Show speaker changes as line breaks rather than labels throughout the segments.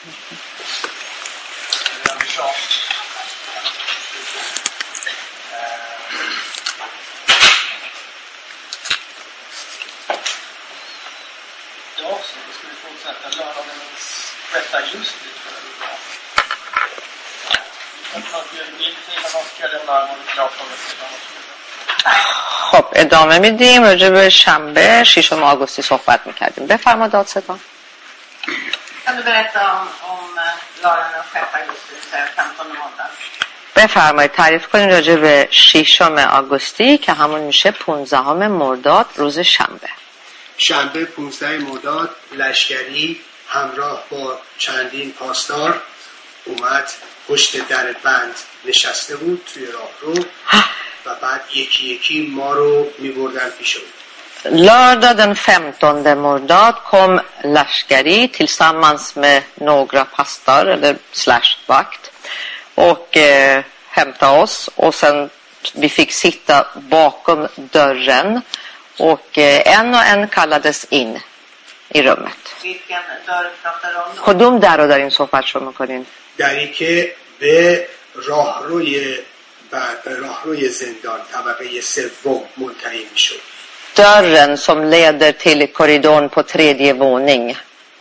Ja, så då ska vi fortsätta lördagen 6 augusti.
خب ادامه میدیم راجع به شنبه 6 آگوستی صحبت میکردیم. بفرما دادستان.
Kan du berätta om lördagen den 6 augusti, 15 måndag?
بفرمایید تعریف کنید راجع به 6 آگوستی که همون میشه 15 مرداد روز شنبه.
شنبه 15 مرداد لشکری همراه با چندین پاسدار اومد پشت در بند نشسته بود توی راهرو و بعد یکی یکی ما رو میبردن پیش اون.
Lördag den 15 mordad kom Lashkari tillsammans med några pastar eller /vakt och hämtade oss och sen vi fick sitta bakom dörren och en kallades in i rummet.
Vilken dörr pratar du om då?
کدوم در رو دارین صحبت شما میکنین؟
دری که به راهروی زندان طبقه سوم منتهی میشد.
Dörren som leder till korridorn på 3:e våning.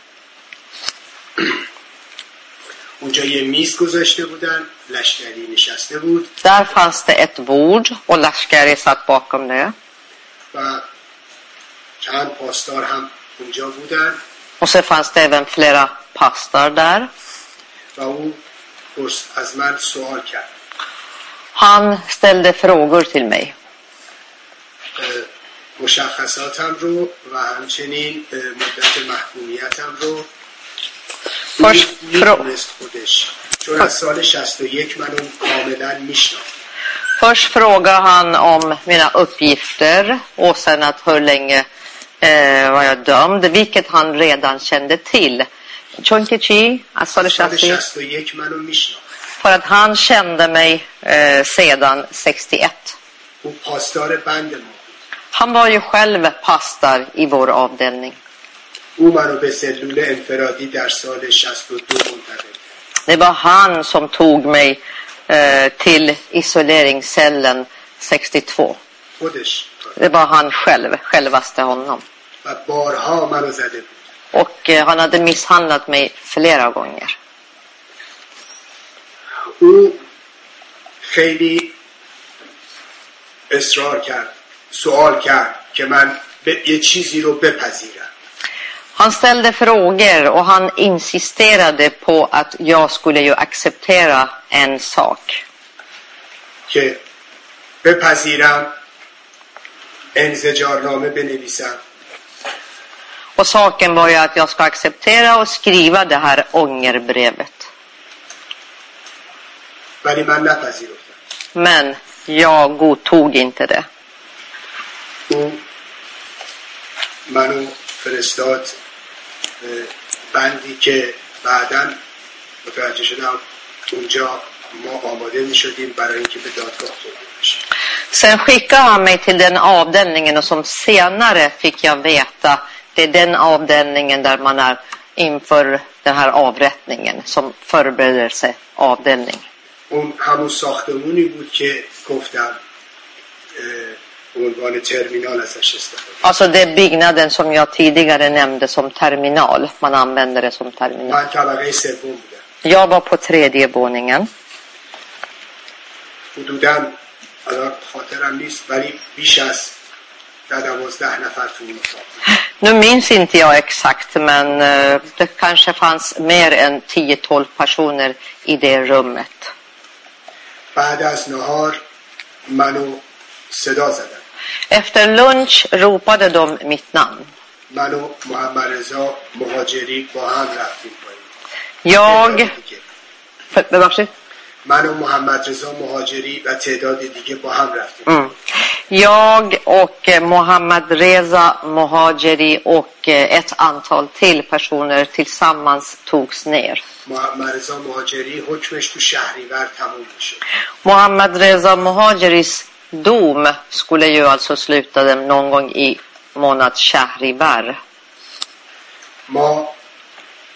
اونجا یه میز گذاشته بودن، لشکری نشسته بود.
Där fanns det ett bord och Lashkari satt bakom det.
و چند پاسدار هم اونجا بودن.
Och så fanns det även flera pastar där.
و او از من سوال کرد.
Han ställde frågor till mig.
مشخصاتم رو و همچنین مدت محکومیتم رو میدونست خودش، چون از سال 61 من اون کاملا میشناخت.
Först frågade han om mina uppgifter och sen att hur länge var jag dömd, vilket han redan kände till. Chonkichi, از سال
61 منو میشناخت.
För att han kände mig sedan 61.
او پاسدار بند ما.
Han var ju själv pastor i vår avdelning.
او منو به سلول انفرادی در سال 62 منتقل.
Det var han som tog mig till isoleringscellen 62.
خودش.
Det var han själv, självaste honom.
و بارها منو زده بود.
Och han hade misshandlat mig flera gånger.
او خیلی اصرار کرد، سوال کرد که من یه چیزی رو بپذیرم.
Han ställde frågor och han insisterade på att jag skulle ju acceptera en sak.
که بپذیرم انزجارنامه بنویسم.
Och saken var ju att jag ska acceptera och skriva det här ångerbrevet.
ولی من نپذیرفتم.
Men jag godtog inte det.
او منو فرستاد بندی که بعداً متوجه شدم اونجا ما آماده می شدیم برای اینکه به دادگاه برده بشیم.
Sen skickade han mig till den avdelningen och som senare fick jag veta det är den avdelningen där man är inför den här avrättningen som förberedelseavdelning.
اون همون ساختمونی بود که گفتم عنوان ترمینال ازش استفاده.
Alltså det är byggnaden som jag tidigare nämnde som terminal. Man använder det som terminal.
من طبقه سوم بودم.
Jag var på 3:e våningen.
حدوداً الان خاطرم نیست ولی بیش از 12 نفر تو اون اتاق.
Nu minns inte jag exakt men det kanske fanns mer än 10-12 personer i det rummet.
بعد از نهار منو صدا زدن.
Efter lunch ropade de mitt namn.
من و محمد رضا مهاجری با هم رفتیم پایین.
ببخشید.
من و محمد رضا مهاجری و تعداد دیگه با هم رفتیم.
Jag och Mohammad Reza Mohajeri och ett antal till personer tillsammans togs ner.
محمد رضا مهاجری حکمش تو شهریور تموم میشه.
Mohammad Reza Mohajeris dom skulle ju alltså sluta någon gång i månad Shahrivar.
ما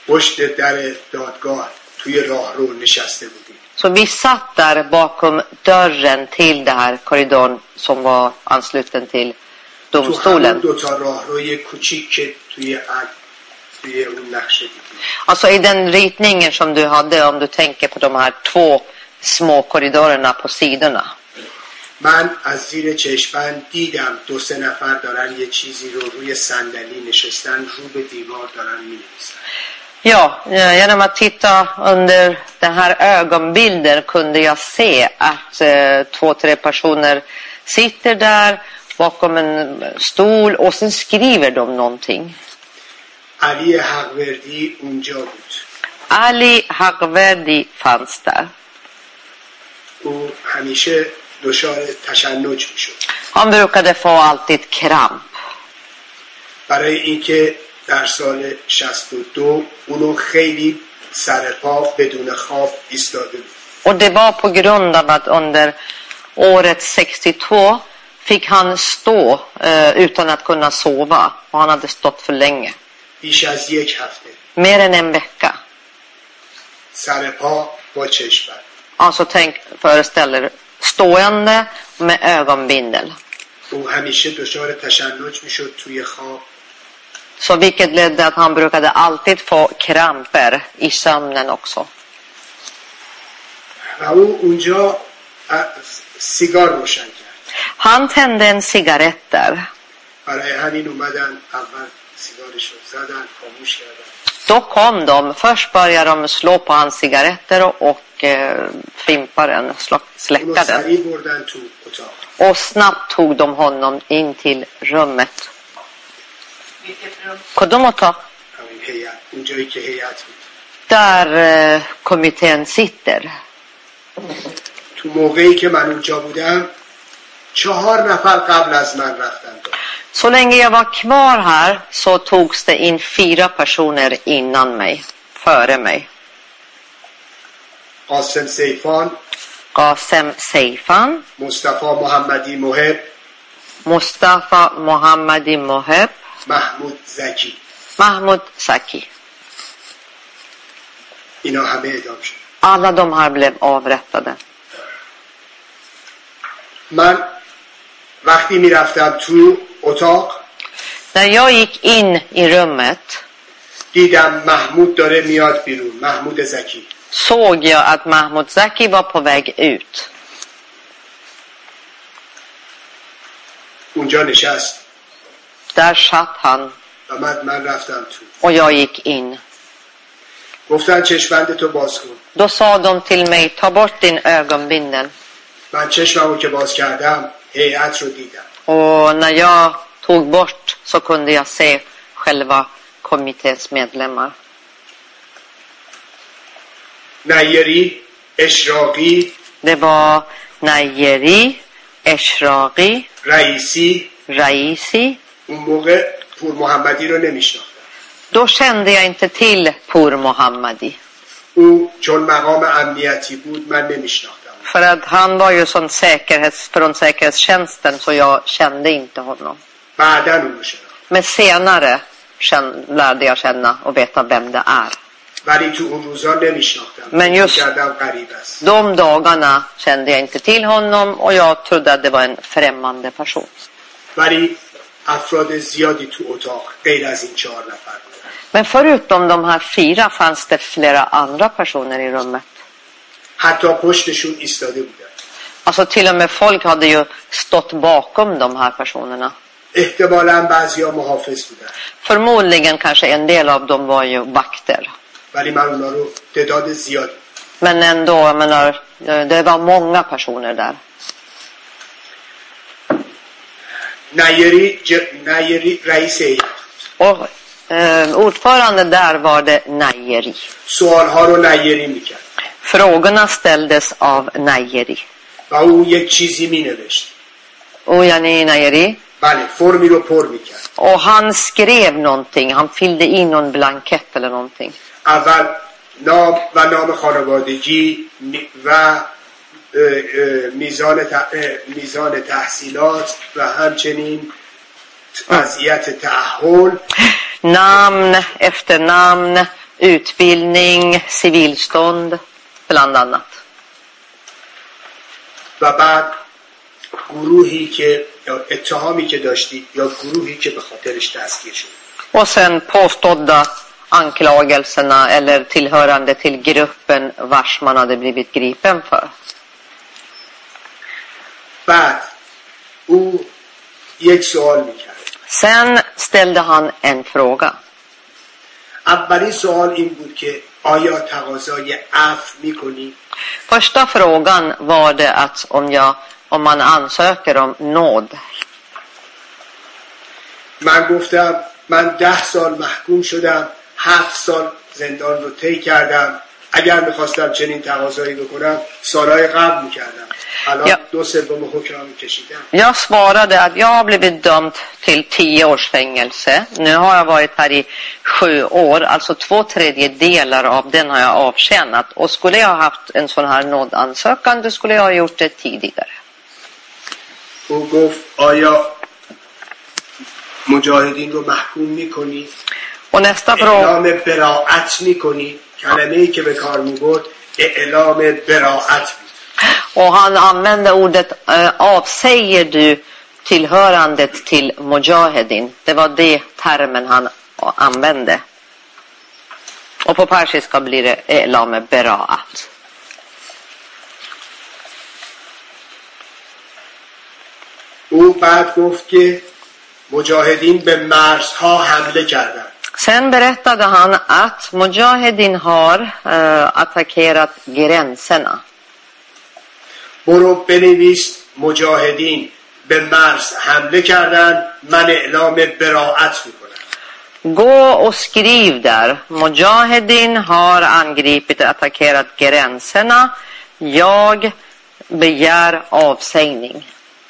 پشت در دادگاه توی راهرو نشسته بودیم.
Så vi satt där bakom dörren till det här korridorn som var ansluten till
تو همون
domstolen.
دوتا راهروی کوچیک که توی اون نقشه دیدیم.
Alltså i den ritningen som du hade, om du tänker på de här två små korridorerna på sidorna.
من از زیر چشمم دیدم 2-3 نفر دارن یه چیزی رو روی صندلی نشستن، رو به دیوار دارن می‌نویسن.
Ja, genom att titta under den här ögonbilden kunde jag se att 2-3 personer sitter där bakom en stol och sen skriver de någonting.
علی حقوردی اونجا بود.
Ali Haqverdi fanns där.
او همیشه دچار تشنج میشد.
Han brukade få alltid kramp.
برای اینکه در سال 62 اونو خیلی سر پا بدون خواب ایستاده بود.
Och det var på grund av att under året 62 fick han stå utan att kunna sova. Och han hade stått för länge.
بیش از 1 هفته.
Mer än en vecka.
سر پا با چشم بند.
Alltså föreställer stående med ögonbindel.
او همیشه دچار تشنج میشد توی خواب.
Så vilket ledde att han brukade alltid få kramper i sömnen också.
و او اونجا سیگار روشن کرد.
Han tände en cigarett där.
برای همین اومدن اول سیگارش رو زدن، خاموش کردن.
Då kom de. Först började de slå på hans cigaretter och fimpa den, släcka
اونو
den.
سریع بردن تو اتاق.
Och snabbt tog de honom in till rummet.
Vilket rum?
کدوم اتاق؟
همین هیئت، اونجایی که هیئت بود.
Där kommittén sitter.
تو موقعی که من اونجا بودم 4 نفر قبل از من رفتن.
Så länge jag var kvar här så togs det in 4 personer innan mig, före mig.
قاسم سیفان،
Qasem Seifan,
مصطفی محمدی محب،
Mustafa Mohammadi Moheb,
محمود زکی.
Mahmoud Saki.
اینا همه اعدام شد.
Alla de här blev avrättade.
من وقتی میرفتم تو اتاق
När jag gick in i rummet
دیدم محمود داره میاد بیرون. محمود زکی.
såg jag att Mahmoud Zaki var på väg ut.
اونجا نشست
Där satt han
و من رفتم تو.
och jag gick in.
گفتن چشمند تو باز کن.
Då sa de till mig, ta bort din ögonbindel.
من چشممو که باز کردم هیئت رو دیدم.
Och när jag tog bort så kunde jag se själva kommitténs medlemmar.
نیری، اشراقی،
Det var Nayeri, Eshraqi,
رئیسی.
Raisi.
اون موقع پور محمدی رو نمیشناختم.
Då kände jag inte till Pur Mohammadi.
او چون مقام امنیتی بود من نمیشناختم.
För att han var ju från säkerhetstjänsten så jag kände inte honom.
بعداً اونو شناختم.
Men senare lärde jag känna och veta vem det är.
ولی تو اون روزا نمیشناختم.
Men just
کردم غریب است.
de dagarna kände jag inte till honom och jag trodde att det var en främmande person.
ولی افراد زیادی تو اتاق غیر از این 4 نفر بودن.
Men förutom de här 4 fanns det flera andra personer i rummet.
حتی پشتشون ایستاده بودن.
Alltså till och med folk hade ju stått bakom de här personerna.
احتمالاً بعضیا محافظ بودن.
Förmodligen kanske en del av dem var ju vakter.
ولی من اونا رو تعداد زیادی.
Men ändå, jag menar, det var många personer där.
نیری رئیس هیئت.
Och ordförande där var det Nayeri.
سوالها رو نیری میکرد.
Frågorna ställdes av Nayeri.
و او یک چیزی مینوشت.
Och yani Nayeri.
بله، فرمی رو پر میکرد.
Och han skrev någonting. Han fyllde in någon blankett eller någonting.
اول نام و نام خانوادگی و میزان تحصیلات و همچنین وضعیت تأهل.
Namn, efternamn, utbildning, civilstånd bland annat.
و بعد گروهی که یا اتهامی که داشتید یا گروهی که به خاطرش دستگیر شد.
Och sen påstådda anklagelserna eller tillhörande till gruppen vars man hade blivit gripen för.
بعد او یک سوال میکرد.
Sen ställde han en fråga.
اولین سوال این بود که آیا تقاضای عفو میکنی؟
Första frågan var det att om man ansöker om nåd.
من گفتم من 10 سال محکوم شدم، 7 سال زندان رو طی کردم. اگر میخواستم چنین تقاضایی بکنم سالهای قبل میکردم. الان 2/3 حکمم کشیدم.
Jag svarade att jag har blivit dömd till 10 års fängelse. Nu har jag varit här i 7 år, alltså 2/3 av den har jag avtjänat. Och skulle jag ha haft en sån här nådansökan, då skulle jag ha gjort det tidigare.
او گفت آیا مجاهدین رو محکوم میکنی؟
Och nästa fråga.
اعلام براءت میکنی؟ کلمه‌ای که به کار میبرد اعلام براءت بود.
Och han använde ordet avsäger du tillhörandet till Mujahedin. Det var det termen han använde. Och på persiska blir det elam bera'at.
او بعد گفت که مجاهدین به مرزها حمله کردند.
Sen berättade han att Mujahedin har attackerat gränserna.
برو بنویس مجاهدین به مرز حمله کردند، من اعلام براءت میکنم.
Gå och skriv där. Mujahedin har angripit och attackerat gränserna. Jag begär avsägning.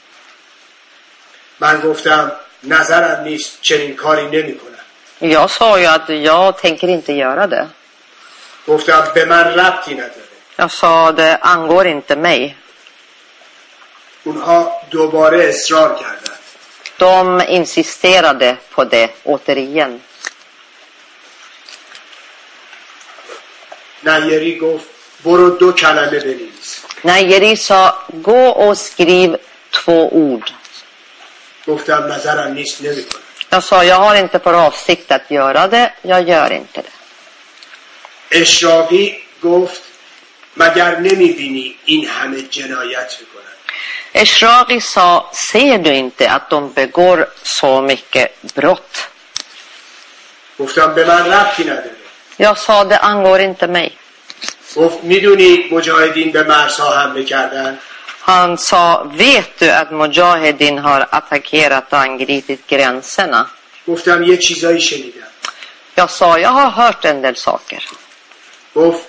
من گفتم نظرم نیست، چنین کاری نمیکنم.
Jag sa ju att jag tänker inte göra det.
گفتم به من ربطی نداره.
Jag sa det angår inte mig.
اونها دوباره اصرار کردند.
De insisterade på det återigen.
نایری گفت برو 2 کلمه بنویس.
Nayeri sa gå och skriv 2 ord.
گفتم نظرم نیست نمیکنم.
Jag sa jag har inte för avsikt att göra det. Jag gör inte det.
اشراقی گفت مگر نمیبینی این همه جنایت میکنن؟
Eshraqi sa, ser du inte att de begår så mycket brott?
گفتم به من ربطی نداره.
Jag sa det angår inte mig.
گفت میدونی مجاهدین به مرزها حمله کردن؟
Han sa, vet du att Mujahedin har attackerat och angripit gränserna?
گفتم یه چیزایی شنیدم.
Jag sa, jag har hört en del saker.
گفت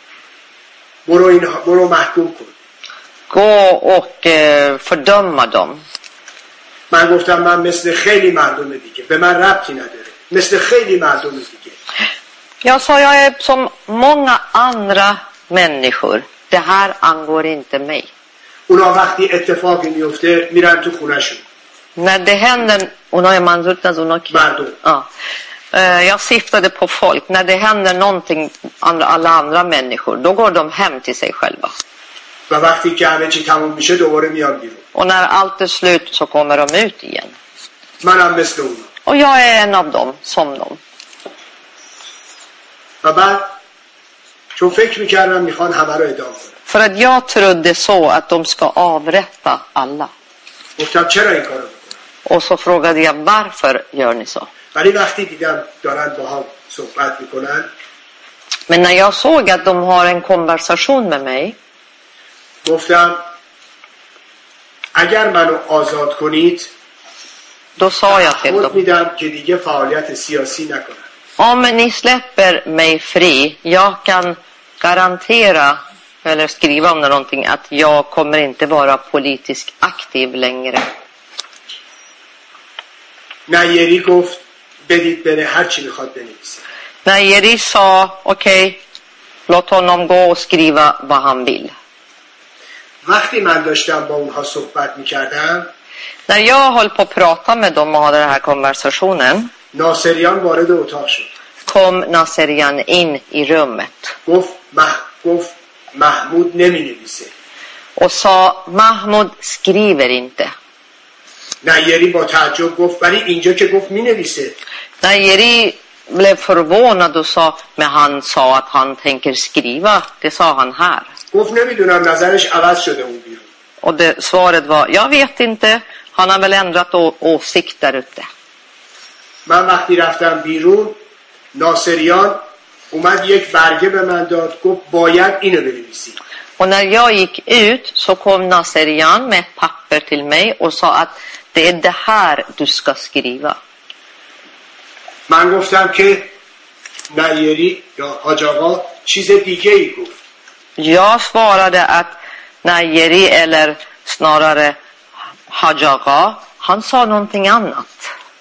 برو محکوم کن.
Gå och fördöma dem.
من گفتم من مثل خیلی مردم دیگه، به من ربطی نداره، مثل خیلی مردم دیگه.
Jag sa, jag är som många andra människor. Det här angår inte mig.
اونا وقتی اتفاقی میفته میرن تو خونهشون.
När det händer,
مردم.
Ja. Jag syftade på folk. När det händer någonting alla andra människor, då går de hem till sig själva.
و وقتی که همه چی تموم میشه دوباره میان بیرون.
Och när allt är slut så kommer de ut igen.
منم مثل اونا.
Och jag är en av dem, som dem.
و بعد چون فکر میکردم میخوان همه رو اعدام کنن.
För att jag trodde så att de ska avrätta alla.
گفتم چرا این کارو میکنن؟
Och så frågade jag, varför gör ni så?
ولی وقتی دیدم دارن با هم صحبت میکنن،
Men när jag såg att de har en konversation med mig,
گفتم اگر منو آزاد کنید
då sa jag till
خود
dem,
میدم که دیگه فعالیت سیاسی نکنم.
om ni släpper mig fri, jag kan garantera eller skriva om det någonting att jag kommer inte vara politiskt aktiv längre.
نایری گفت بدید بره هر چی میخواد بنویسه.
Nayeri sa, okej, låt honom gå och skriva vad han vill.
وقتی من داشتم با اونها صحبت میکردم،
När jag höll på att prata med dem och hade den här konversationen,
ناصریان وارد اتاق شد.
kom Naserian in i rummet
گفت محمود نمی نویسه.
och sa Mahmud skriver inte.
نایری با تعجب گفت ولی اینجا که گفت می نویسه.
Nayeri blev förvånad och sa, men han sa att han tänker skriva. Det sa han här.
گفت نمیدونم نظرش عوض شده اون بیرون.
Och svaret var, jag vet inte. Han har väl ändrat åsikt där ute.
من وقتی رفتم بیرون ناصریان اومد یک برگه به من داد گفت باید اینو بنویسی.
Och när jag gick ut så kom Naserian med ett papper till mig och sa att det är det här du ska skriva.
من گفتم که نایری یا حاج آقا چیز دیگه ای گفت.
Jag svarade att Nayeri eller snarare Haj Agha, han sa någonting annat.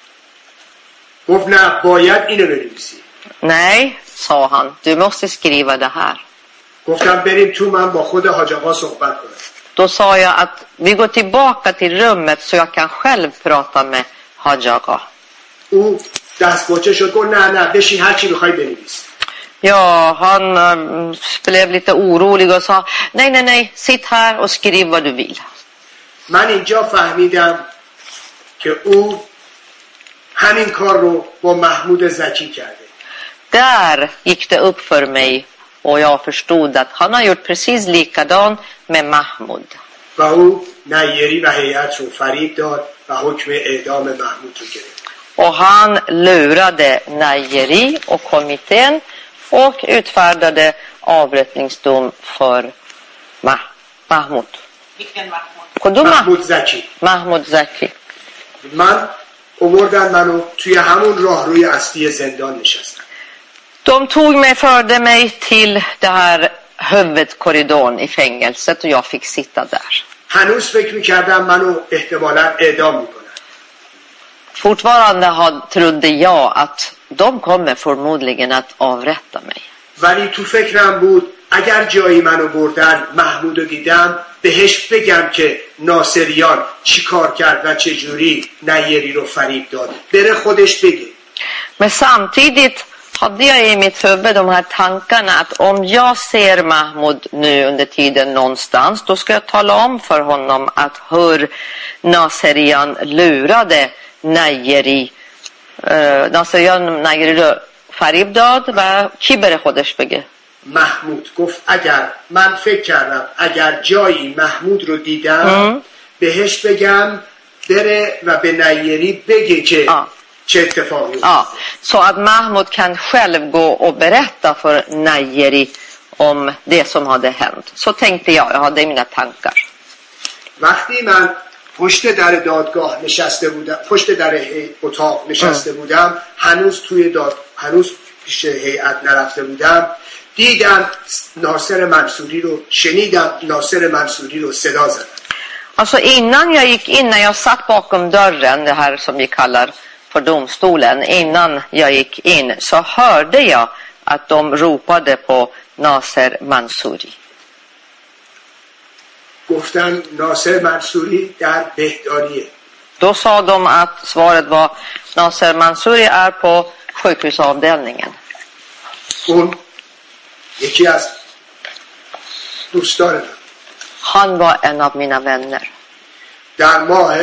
گفت نه باید اینو بنویسی.
Nej, sa han, du måste skriva det här.
گفتم بریم تو من با خود حاج آقا صحبت کنم.
Då sa jag att vi går tillbaka till rummet så jag kan själv prata med Haj Agha.
او دستپاچه شد گفت نه بشین هر چی بخوای بنویس.
Ja, han blev lite orolig och sa nej, sitt här och skriv vad du vill.
من اینجا فهمیدم که او همین کار رو با محمود زکی کرده.
Där gick det upp för mig och jag förstod att han har gjort precis likadan med Mahmud.
و او نایری و هیئت رو فریب داد و حکم اعدام محمود رو گرفت.
Och han lurade Nayeri och kommittén och utfärdade avrättningsdom för Mahmud.
Vilken Mahmud?
کدوم
محمود زکی.
Mahmud Zaki.
من آوردن منو توی همون راهروی اصلی زندان نشستم.
De tog mig, förde mig till det här huvudkorridoren i fängelset och jag fick sitta där.
هنوز فکر میکردم منو احتمالاً اعدام میکنن.
Fortfarande trodde jag att de kommer förmodligen att avrätta mig.
ولی تو فکرم بود اگر جایی منو بردن محمودو دیدم بهش بگم که ناصریان چی کار کرد و چه جوری نایری رو فریب داد. بره خودش بگه.
Men samtidigt hade jag i mitt huvud de här tankarna att om jag ser Mahmud nu under tiden någonstans, då ska jag tala om för honom att hur Naserian lurade Nayeri. Naserian Nayeri رو فریب داد و کی بره خودش بگه.
محمود گفت اگر من فکر کردم اگر جایی محمود رو دیدم بهش بگم بره و به نایری بگه که چه اتفاقی
Ja, så att Mahmud kan själv gå och berätta för Nayeri om det som hade hänt. Så tänkte jag hade i mina tankar.
وقتی من پشت در دادگاه نشسته بودم، پشت در اتاق نشسته بودم، هنوز پیش هیئت närafte بودم، دیدم ناصر منصوری رو، شنیدم ناصر منصوری رو صدا زدن.
Alltså när jag satt bakom dörren, det här som vi kallar för domstolen, innan jag gick in så hörde jag att de ropade på Nasser Mansouri.
گفتن ناصر منصوری در بهداریه.
Då sa de att svaret var Nasser Mansouri är på sjukhusavdelningen.
اون یکی از دوستان من.
Han var en av mina vänner.
در ماه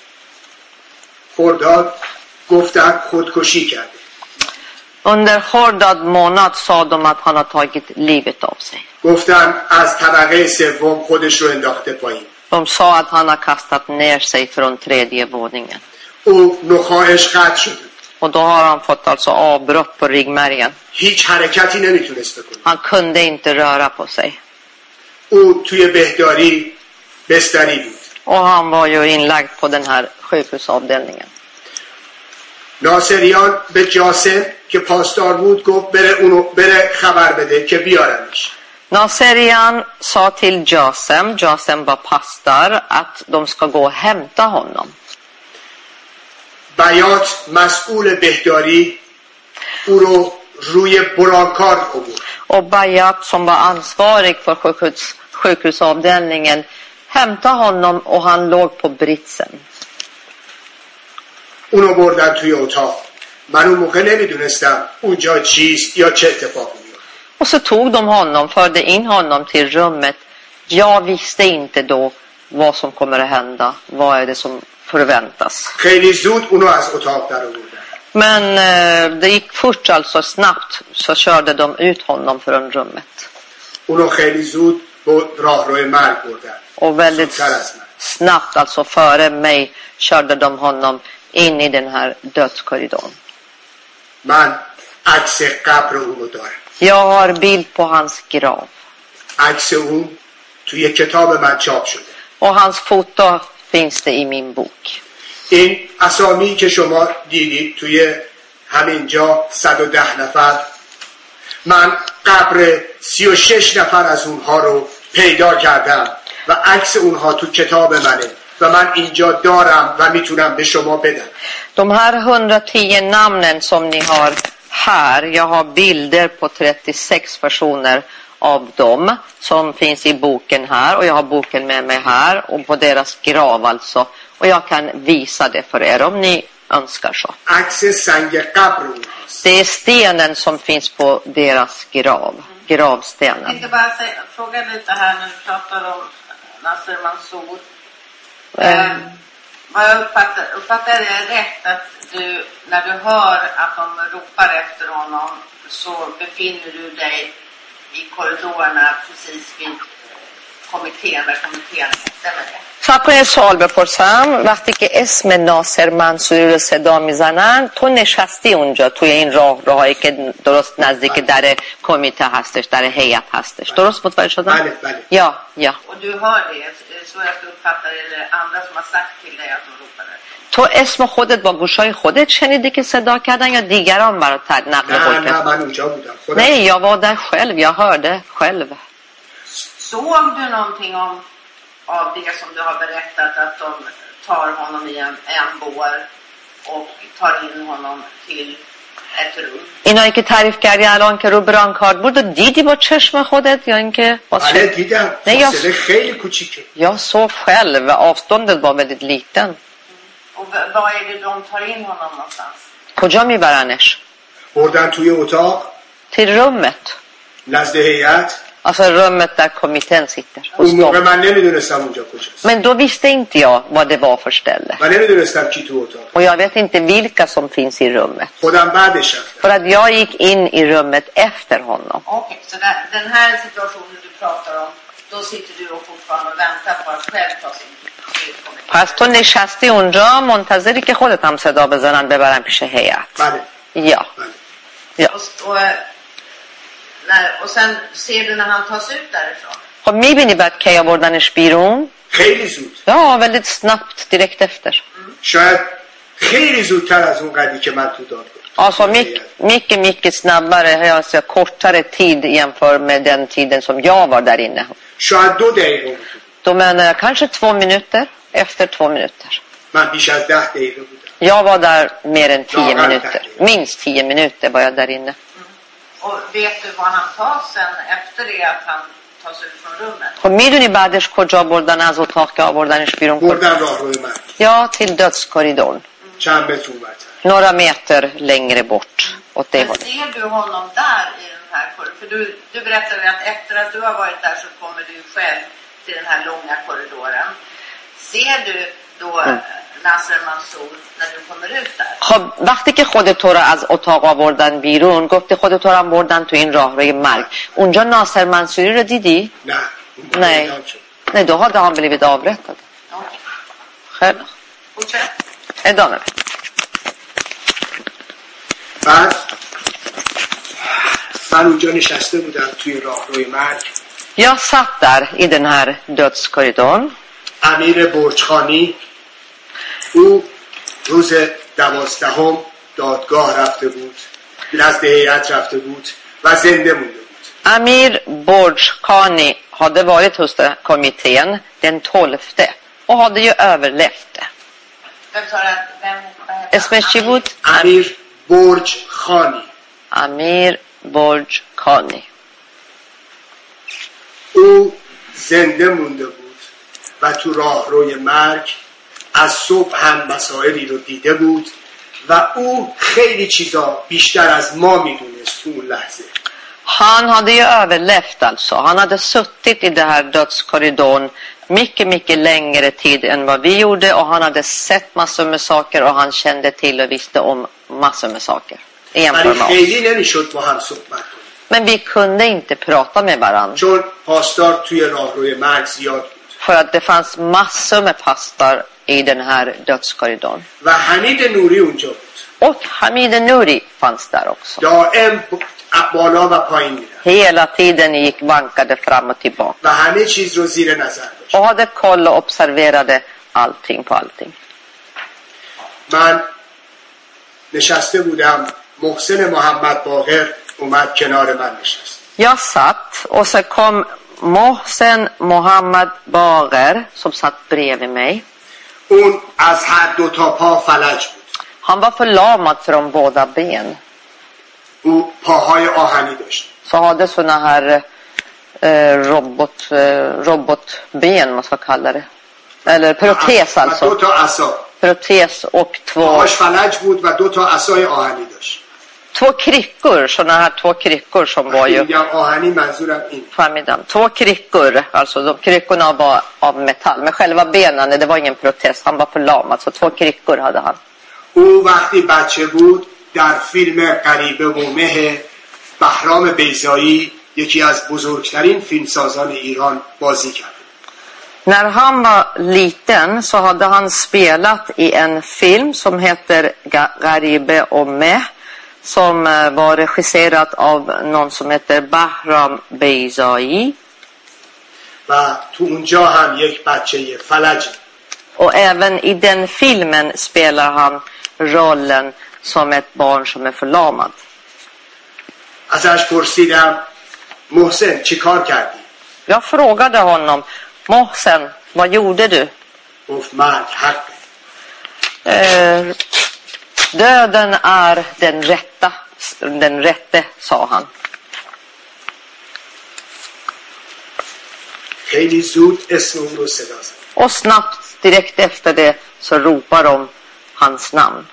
خرداد گفتن خودکشی کرده.
Under Khordad månad sa de att han har tagit livet av sig.
گفتن از طبقه سوم خودش رو انداخته پایین.
De sa att han har kastat ner sig från 3:e våningen.
او نخاعش قطع شده.
Och då har han fått alltså avbrott på ryggmärgen.
هیچ حرکتی نمیتونست بکنه.
Han kunde inte röra på sig.
او توی بهداری بستری بود.
Och han var ju inlagd på den här sjukhusavdelningen.
ناصریان به جاسم که پاسدار بود گفت بره خبر بده که بیارنش.
Naserian sa till Jasem var pastor, att de ska gå och hämta honom.
بیات مسئول بهداری او رو روی برانکارد آورد.
Och Bayat som var ansvarig för sjukhusavdelningen hämtade honom och han låg på britsen.
اونو بردن توی اتاق. من اون موقع نمیدونستم اونجا چیست یا چه اتفاقی میفته.
Och så tog de honom, förde in honom till rummet. Jag visste inte då vad som kommer att hända. Vad är det som förväntas?
خیلی زود اونو از اتاق در آوردن.
Men det gick fort, alltså snabbt så körde de ut honom från rummet.
اونو خیلی زود به راهروی مرگ بردن.
Och väldigt
زودتر از من.
snabbt, alltså före mig, körde de honom in i den här dödskorridoren.
من عکس قبر اونو دارم.
Jag har bild på hans grav.
عکس اون توی کتاب من چاپ شده.
Och hans foto finns det i min bok.
این اسامی که شما دیدید توی همینجا 110 نفر، من قبر 36 نفر از اونها رو پیدا کردم و عکس اونها تو کتاب منه و من اینجا دارم و میتونم به شما بدم.
De här 110 namnen som ni har här, jag har bilder på 36 personer av dem som finns i boken här, och jag har boken med mig här och på deras grav alltså, och jag kan visa det för er om ni önskar så.
عکس سنگ قبر اونهاست.
Det är stenen som finns på deras grav,
Jag
gravstenen.
tänkte bara fråga lite här när du pratar om Nasser Mansour. Vad jag uppfattar det rätt att du, när du hör att de ropar efter honom, så befinner du dig i korridorerna precis vid komiteen, där komiteen stämmer det?
صبر کنید سوال بپرسم. وقتی که اسم ناصر منصوری رو صدا میزنن تو نشستی اونجا توی این راهروهایی که درست نزدیک در کمیته هستش، در هیئت هستش، درست متوجه شدم؟
بله بله.
Ja.
Och du hör det, så jag ska uppfatta det, eller andra som har sagt till dig att de ropade?
تو اسم خودت با گوشای خودت شنیدی که صدا کردن یا دیگران برات نقل
نه
قول
نه
کردن؟
من اونجا بودم خودم.
Nej, jag var där själv. Jag hörde själv.
Såg du någonting av det som du har berättat, att de tar honom i en bår och tar in honom till ett rum?
اینایی که تعریف کردی الان که رو برانکارد بود و دیدی با چشم خودت یا اینکه با
بله دیدم.
نه
فاصله خیلی کوچیکه.
Jag såg själv. Avståndet var väldigt liten.
Och var är det de tar in honom någonstans?
کجا میبرنش؟
بردن توی اتاق
Till rummet.
نزد هیئت.
Alltså rummet där kommittén sitter. Hos
اون موقع
dem.
من نمیدونستم اونجا کجاست.
Men då visste inte jag vad det var för ställe.
من نمیدونستم کی تو اتاق.
Och jag vet inte vilka som finns i rummet.
خودم بعدش رفتم.
För att jag gick in i rummet efter honom.
Okej, så den här situationen du pratar om, då sitter du och fortfarande och väntar på att själv ta sin till kommittén?
پس تو نشستی اونجا منتظری که خودت هم صدا بزنن ببرن پیش هیئت.
بله
Ja.
بله.
Ja.
Och sen ser du när han tas ut därifrån?
خب میبینی بعد کی آوردنش بیرون؟
خیلی زود.
Ja, väldigt snabbt direkt efter.
شاید خیلی زودتر از اون قدری که من تو دادگاه.
Alltså mycket snabbare, alltså kortare tid jämfört med den tiden som jag var där inne.
شاید 2 دقیقه بود.
Då menar jag kanske 2 minuter, efter 2 minuter.
من بیش از 10 دقیقه بودم.
Jag var där mer än 10 minuter. Minst 10 minuter var jag där inne.
Och vet du vad han tar sen efter det att han tas ut från rummet?
خب میدونی بعدش کجا بردن از اتاق که آوردنش بیرون؟
بردن راهروی من.
Ja, till dödskorridoren.
چند متر اونورتر.
Några meter längre bort åt det
Men
hållet.
ser du honom där i den här korridoren? För du berättade att efter att du har varit där så kommer du själv till den här långa korridoren. Ser du då Nasser Mansour när du kommer ut där?
خب وقتی که خودت تو رو از اتاق آوردن بیرون گفتی خودت تو رو هم بردن تو این راهروی مرگ، اونجا ناصر منصوری رو دیدی؟
نه.
Nej. Nej, då hade han blivit avrättad.
Okej.
Själv.
Fortsätt.
ادامه بده.
بعد من اونجا نشسته بودم توی راهروی مرگ.
Jag satt där i den här dödskorridoren.
امیر برجخانی او روز 12 دادگاه رفته بود، نزد هیئت رفته بود و زنده مونده بود.
Amir Borjkhani hade varit hos kommittén den 12 och hade ju överlevt det.
Vem sa det? Vem?
اسمش چی بود؟
امیر برجخانی.
Amir Borjkhani.
او زنده مونده بود و تو راهروی مرگ از صبح هم مسائلی رو دیده بود و او خیلی چیزا بیشتر از ما میدونست تو اون لحظه.
Han hade ju överlevt alltså. Han hade suttit i den här dödskorridorn mycket längre tid än vad vi gjorde. Och han hade sett massor med saker och han kände till och visste om massor med saker.
ولی خیلی نمیشد با هم صحبت کنیم.
Men vi kunde inte prata med varandra.
چون پاسدار توی راهروی مرگ زیاد بود.
För att det fanns massor med pastor i den här dödskorridorn.
و حمید نوری اونجا بود.
Och Hamid Nouri fanns där också.
دائم بالا و پایین میرفت.
Hela tiden gick vankade fram och tillbaka.
و همه چیز رو زیر نظر داشت.
Och hade koll och observerade allting på allting.
من نشسته بودم. محسن محمد باقر اومد کنار من نشست.
Jag satt och så kom Mohsen Mohammad Bager som satt bredvid mig.
اون از هر دو تا پا فلج بود.
Han var förlamad från båda ben.
او پاهای آهنی داشت.
Så hade såna här robotben, man ska kalla det. Eller protes alltså.
دو تا عصا.
Protes och
پاهاش فلج بود و دو تا عصای آهنی داشت.
två kryckor, såna här två kryckor som var ju
میگم آهنی منظورم این.
framidam. Två kryckor, alltså de kryckorna var av metall. Men själva benen, det var ingen protes. Han var förlamad, så två kryckor hade han.
او وقتی بچه بود در فیلم غریبه و مه بهرام بیضایی یکی از بزرگترین فیلمسازان ایران بازی کرد.
När han var liten så hade han spelat i en film som heter Garibe och Meh, som var regisserat av någon som heter Bahram Beizai.
و تو اونجا هم یک بچه فلج.
Och även i den filmen spelar han rollen som ett barn som är förlamad.
ازش پرسیدم محسن چی کار کردی؟
Jag frågade honom, Mohsen, vad gjorde du?
گفت مرگ حقه.
Döden är den rätte, sa han.
خیلی زود اسم اون رو صدا زد.
Och snabbt direkt efter det så ropar de hans namn.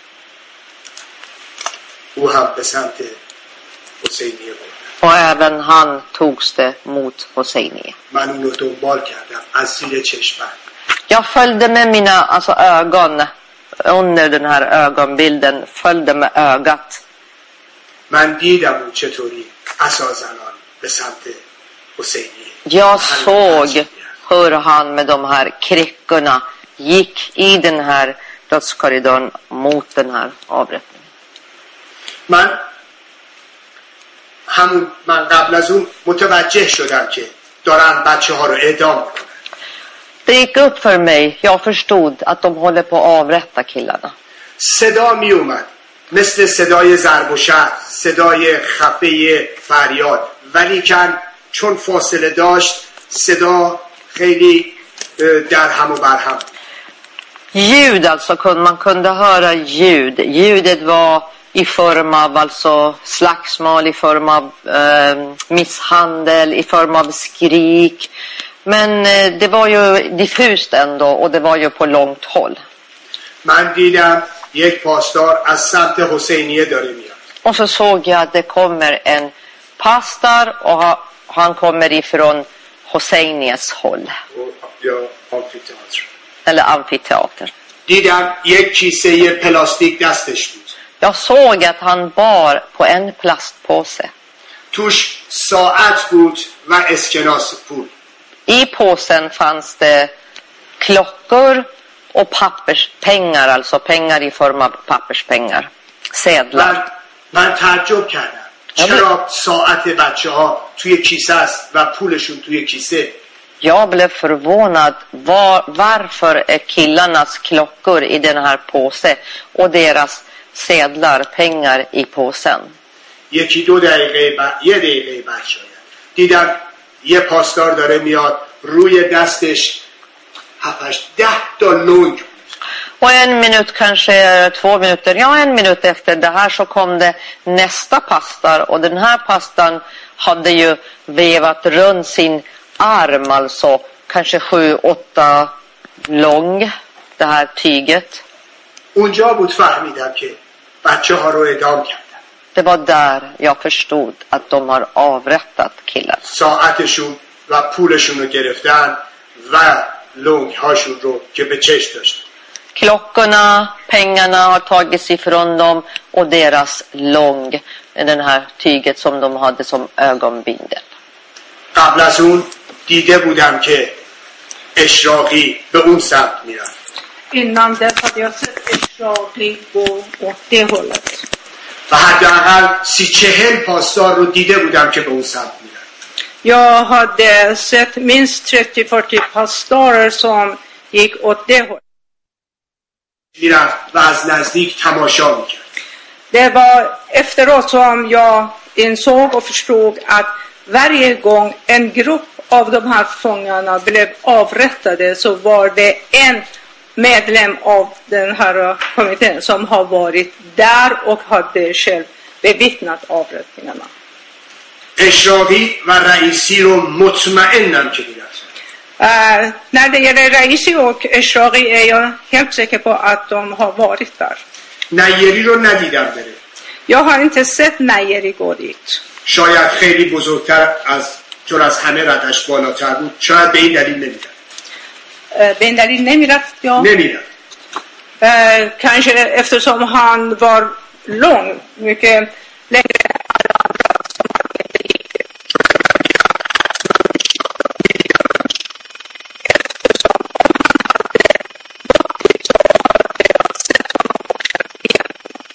او هم به سمت حسینیه بود.
Och även han togs det mot Hosseini.
من اون رو دنبال کردم از زیر چشمم.
Jag följde med mina ögon under den här ögonbilden, följde med ögat.
من دیدم اون چطوری عصا زنان به سمت حسینیه.
Jag såg hur han med de här kryckorna gick i den här dödskorridorn mot den här avrättningen.
من قبل از اون متوجه شدم که دارن بچه ها رو اعدام میکنن.
Det gick upp för mig, jag förstod att de håller på att avrätta killarna.
صدا می اومد مثل صدای ضرب و شتم، صدای خفه فریاد، ولی چون فاصله داشت صدا خیلی در هم و بر هم.
Ljud alltså, man kunde höra ljud. Ljudet var i form av alltså slagsmål, i form av misshandel, i form av skrik. Men det var ju diffust ändå och det var ju på långt håll.
من دیدم یک پاسدار از سمت حسینیه داره میاد.
Och så såg jag att det kommer en pastor och han kommer ifrån Hosseinies håll.
یا آمفی‌تئاتر.
Eller amfiteater.
دیدم یک کیسه پلاستیک دستش بود.
Jag såg att han bar på en plastpåse.
توش ساعت بود و اسکناس پول.
I påsen fanns det klockor och papperspengar, alltså pengar i form av papperspengar. Sedlar.
من تعجب کردم. چرا ساعت بچه ها توی کیسه است و پولشون توی کیسه؟
Jag blev förvånad. Varför är killarnas klockor i den här påsen och deras sedlar, pengar i påsen?
یکی دو دقیقه یه دقیقه بعد شاید دیدم یه پاسدار داره میاد روی دستش 7-10 تا لنگ.
Och en minut, kanske 2 minuter, en minut efter det här så kom det nästa pastor. Och den här pastorn hade ju vevat runt sin arm, alltså kanske 7-8 lång, det här tyget.
اونجا بود فهمیدم که بچه ها رو اعدام کردن.
Det var där jag förstod att de har avrättat killen.
ساعتشون و پولشون رو گرفتن و لنگ هاشون رو که به چشم داشت.
Klockorna, pengarna har tagits ifrån dem och deras lång, den här tyget som de hade som ögonbindel.
قبل از اون دیده بودم که اشراقی به اون سمت میرفت.
Innan dess hade jag sett Eshrawi gå åt det hållet.
و حداقل 30-40 پاسدار رو دیده بودم که به اون سمت میرفت.
Jag hade sett minst 30-40 pastorer som gick åt det hållet.
میرفت و از نزدیک تماشا میکرد.
Det var efteråt som jag insåg och förstod att varje gång en grupp av de här fångarna blev avrättade så var det en medlem av den här kommittén som har varit där och hade själv bevittnat avrättningarna.
اشراقی و رئیسی رو مطمئنم که میرفت.
När det gäller Raisi och Eshrawi är jag helt säker på att de har varit där.
نیری رو ندیدم بره.
Jag har inte sett Najeri gå dit.
شاید خیلی بزرگتر از چون از همه ردش بالاتر بود. شاید به این دلیل نمیرفت.
به این دلیل نمیرفت یا؟
نمیرفت.
Kanske eftersom han var lång, mycket längre än alla andra som han inte gick. Eftersom han hade gått dit så hade jag sett honom åka igen.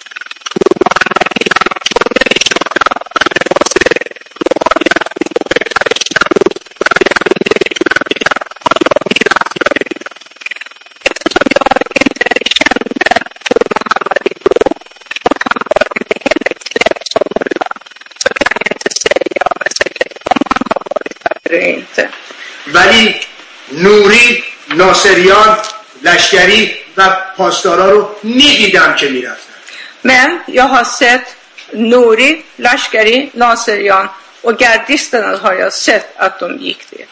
Inte.
ولی نوری، ناصریان، لشکری و پاسدارا رو میدیدم که میرفتن.
Men jag har sett Nuri, Lashkari, Naserian och gardisterna har jag sett att de gick dit.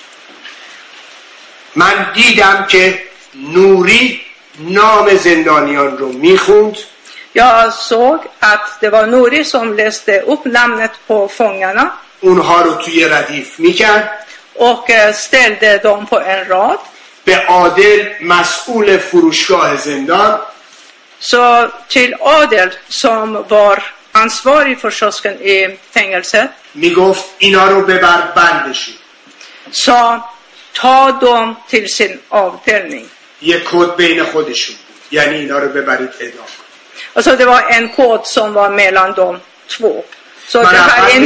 من دیدم که نوری نام زندانیان رو میخوند.
Jag såg att det var Nuri som läste upp namnet på fångarna.
اونها رو توی ردیف میکرد.
Och ställde dem på en rad.
به عادل مسئول فروشگاه زندان.
Så till Adel som var ansvarig för kiosken i fängelset.
میگفت اینا رو ببر بندشون.
Sa ta dem till sin avdelning.
یه کد بین خودشون بود. یعنی اینا رو ببرید اعدام.
Alltså det var en kod som var mellan de två. Så det här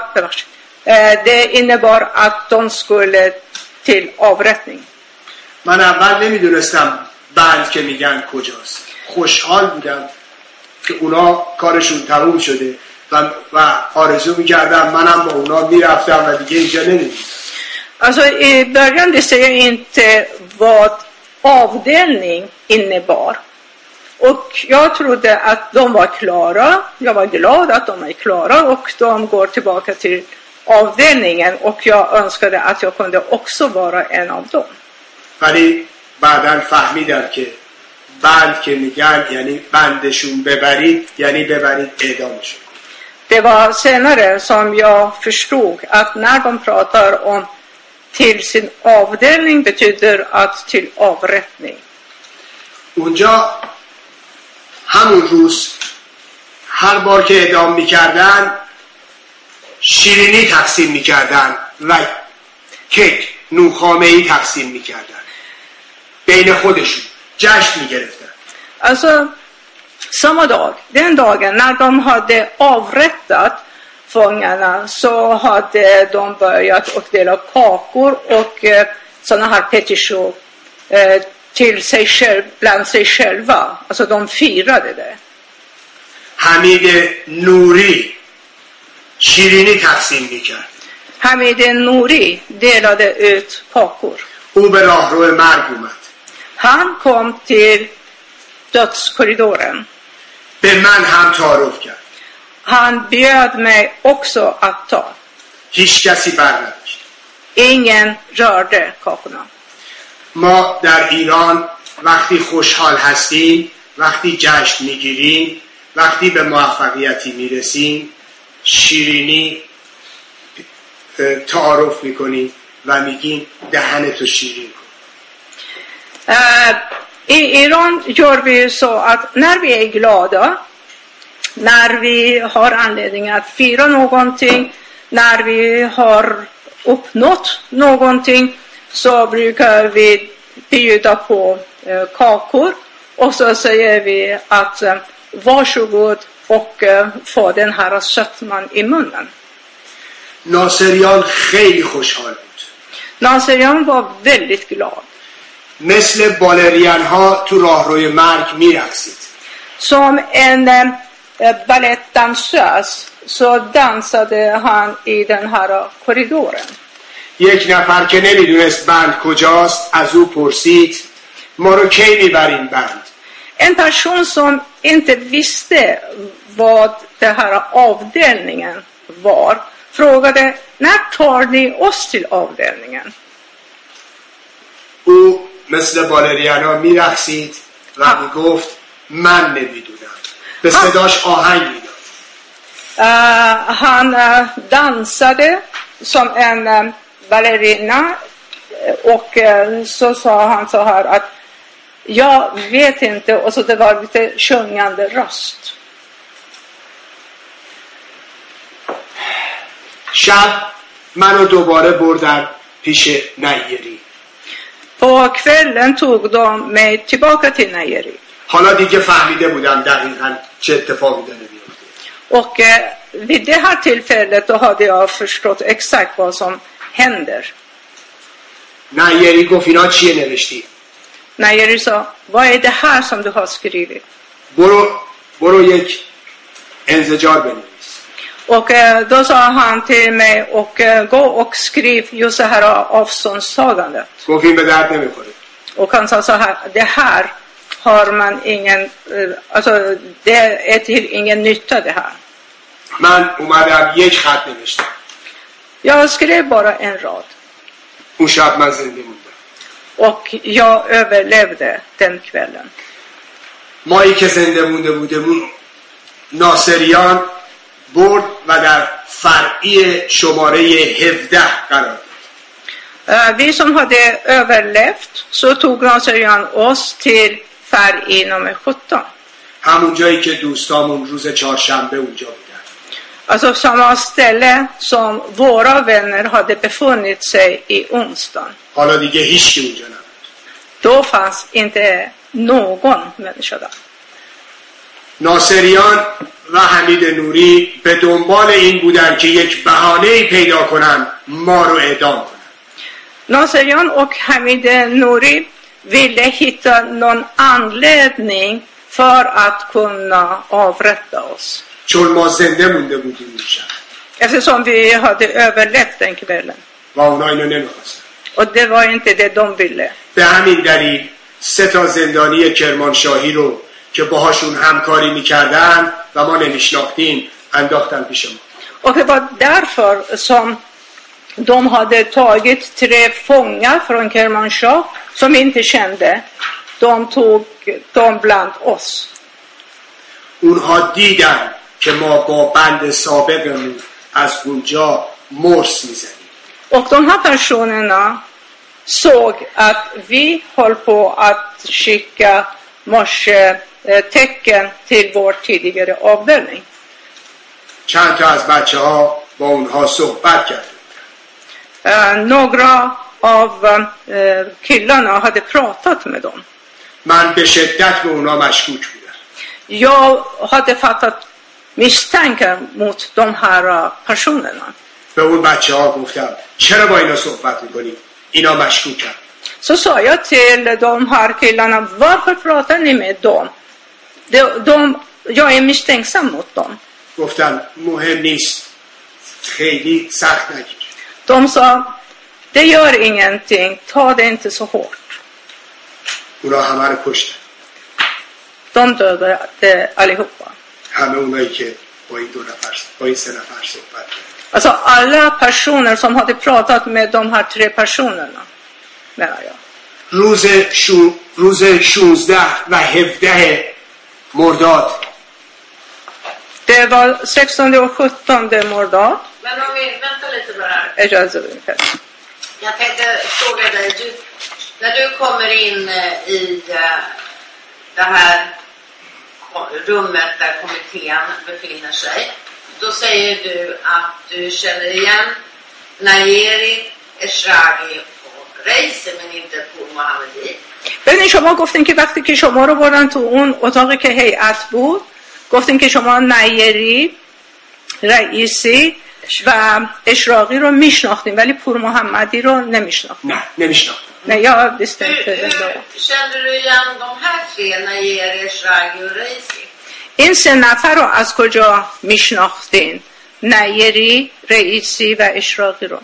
innebar att de skulle till avrättning.
من اول نمیدونستم بند که میگن کجاست. خوشحال بودم که اونا کارشون تموم شده و آرزو میکردم منم با اونا میرفتم و دیگه اینجا نمیدونم.
Alltså i början visste jag inte vad avdelning innebar. Och jag trodde att de var klara. Jag var glad att de är klara och de går tillbaka till avdelningen. Och jag önskade att jag kunde också vara en av dem.
ولی بعداً فهمیدم که بند که میگن یعنی بندشون ببرید یعنی ببرید اعدامشون.
Det var senare som jag förstod att när de pratar om till sin avdelning betyder att till avrättning.
اونجا همون روز هر بار که اعدام میکردن شیرینی تقسیم میکردن و کیک نوخامه‌ای تقسیم میکردن بین خودشون جشن میگرفتن.
Alltså samma dag, den dagen när de hade avrättat fångarna så hade de börjat att dela kakor och sådana här petitio till sig själv, bland sig själva. Alltså de firade det.
حمید نوری شیرینی تقسیم میکرد.
Hamid Nouri delade ut kakor.
او به راهرو مرگ اومد.
Han kom till dödskorridoren.
به من هم تعارف کرد.
Han bjöd mig också att ta.
هیچ کسی بر نداشت.
Ingen rörde kakorna.
ما در ایران وقتی خوشحال هستیم وقتی جشن میگیریم، وقتی به موفقیتی میرسیم، شیرینی تعارف میکنیم و میگیم دهنتو شیرین کن.
I Iran gör vi så att när vi är glada, när vi har anledning att fira någonting, när vi har uppnått någonting, så brukar vi bjuda på kakor och så säger vi att varsågod och få den här sötman i munnen.
ناصریان خیلی خوشحال بود.
Naserian var väldigt glad.
مثل بالرین ها تو راهروی مرگ میرقصید.
Som en balettdansös så dansade han i den här korridoren.
یک نفر که نمیدونست بند کجاست از او پرسید ما رو کی میبرین بند؟
En person som inte visste vad den här avdelningen var frågade, när tar ni oss till avdelningen?
او مثل بالریانا میرقصید و میگفت من نمیدونم. به صداش آهنگ میداد.
Han dansade som en ballerina och så sa han så här att jag vet inte, och så det var lite sjungande röst.
شب منو دوباره بردن پیش نیری.
På kvällen tog de mig tillbaka till Najeri.
حالا دیگه فهمیده بودم دقیقاً چه اتفاقی داره میفته.
Och vid det här tillfället då hade jag förstått exakt vad som händer.
نیری گفت اینا چیه نوشتی؟
Najeri sa, vad är det här som du har skrivit?
برو یک انزجار بنویس.
Och då sa han till mig, och gå och skriv just det här avståndstagandet.
گفت این به درد نمیخوره.
Och han sa så här, det här har man ingen, alltså det är till ingen nytta det här.
من اومدم یک خط نوشتم.
Jag skrev bara en rad.
اون شب من زنده موندم.
Och jag överlevde den kvällen.
مایی که زنده مونده بودمون ناصریان برد و در فرعی شماره 17 قرار داد.
Vi som hade överlevt så tog Naserian oss till färg nummer 17.
همون جایی که دوستامون روز چهارشنبه اونجا بودن.
Alltså samma ställe som våra vänner hade befunnit sig i onsdagen.
حالا دیگه هیچ اونجا نبود.
Då fanns inte någon människa där.
ناصریان و حمید نوری به دنبال این بودن که یک بهانه‌ای پیدا کنن ما رو اعدام کنن.
Naserian och Hamid Nouri ville hitta någon anledning för att kunna avrätta oss.
چون ما زنده مونده بودیم اون شب.
Eftersom vi hade överlevt den kvällen.
و اونا اینو نمی‌خواستن.
Och det var inte det de ville.
به همین دلیل 3 زندانی کرمانشاهی رو که باهاشون همکاری می‌کردن و ما نمی‌شناختیم انداختن پیش ما.
Och det var därför som de hade tagit 3 fångar från Kermanshah som inte kände. De tog dem bland oss.
اونها دیدن که ما با بند سابقمون از اونجا مرس میزنیم.
Och de här personerna såg att vi höll på att skicka morstecken till vår tidigare avdelning.
چند تا از بچه‌ها با اونها صحبت کردن.
Några av killarna hade pratat med dem.
من به شدت به اونها مشکوک بودم.
Jag hade fattat misstankar mot de här personerna.
به اون بچه‌ها گفتم چرا با اینا صحبت می‌کنی؟ اینا مشکوکن.
Så sa jag till de här killarna, varför pratar ni med dem? Jag är misstänksam mot dem.
گفتم مهم نیست. خیلی سخت نگیر.
De sa, det gör ingenting, ta det inte så hårt.
اونا همه رو کشتن.
De dödade allihopa.
همه اونایی که با این 3 نفر صحبت کردن.
Alltså alla personer som hade pratat med de här 3 personerna, menar jag.
روز 16 و 17 مرداد.
Det var 16 och 17 mordad.
Men om vi väntar lite bara här.
اجازه بدید.
Jag tänkte fråga dig, när du kommer in i det här rummet där kommittén befinner sig, då säger du att du känner igen Nayeri, Eshraghi och Reisi men inte Pur Mohammadi.
ببینید شما گفتین که وقتی که شما رو بردن تو اون اتاقی که هیئت بود، گفتین که شما نیری، رئیسی و اشراقی رو میشناختین ولی پور محمدی رو نمیشناختین.
نه نمیشناختم.
نه یا بیستن
Hur kände du igen de här tre, Nayeri, Eshraghi och Reisi?
این سه نفر رو از کجا میشناختین؟ نیری، رئیسی و اشراقی رو.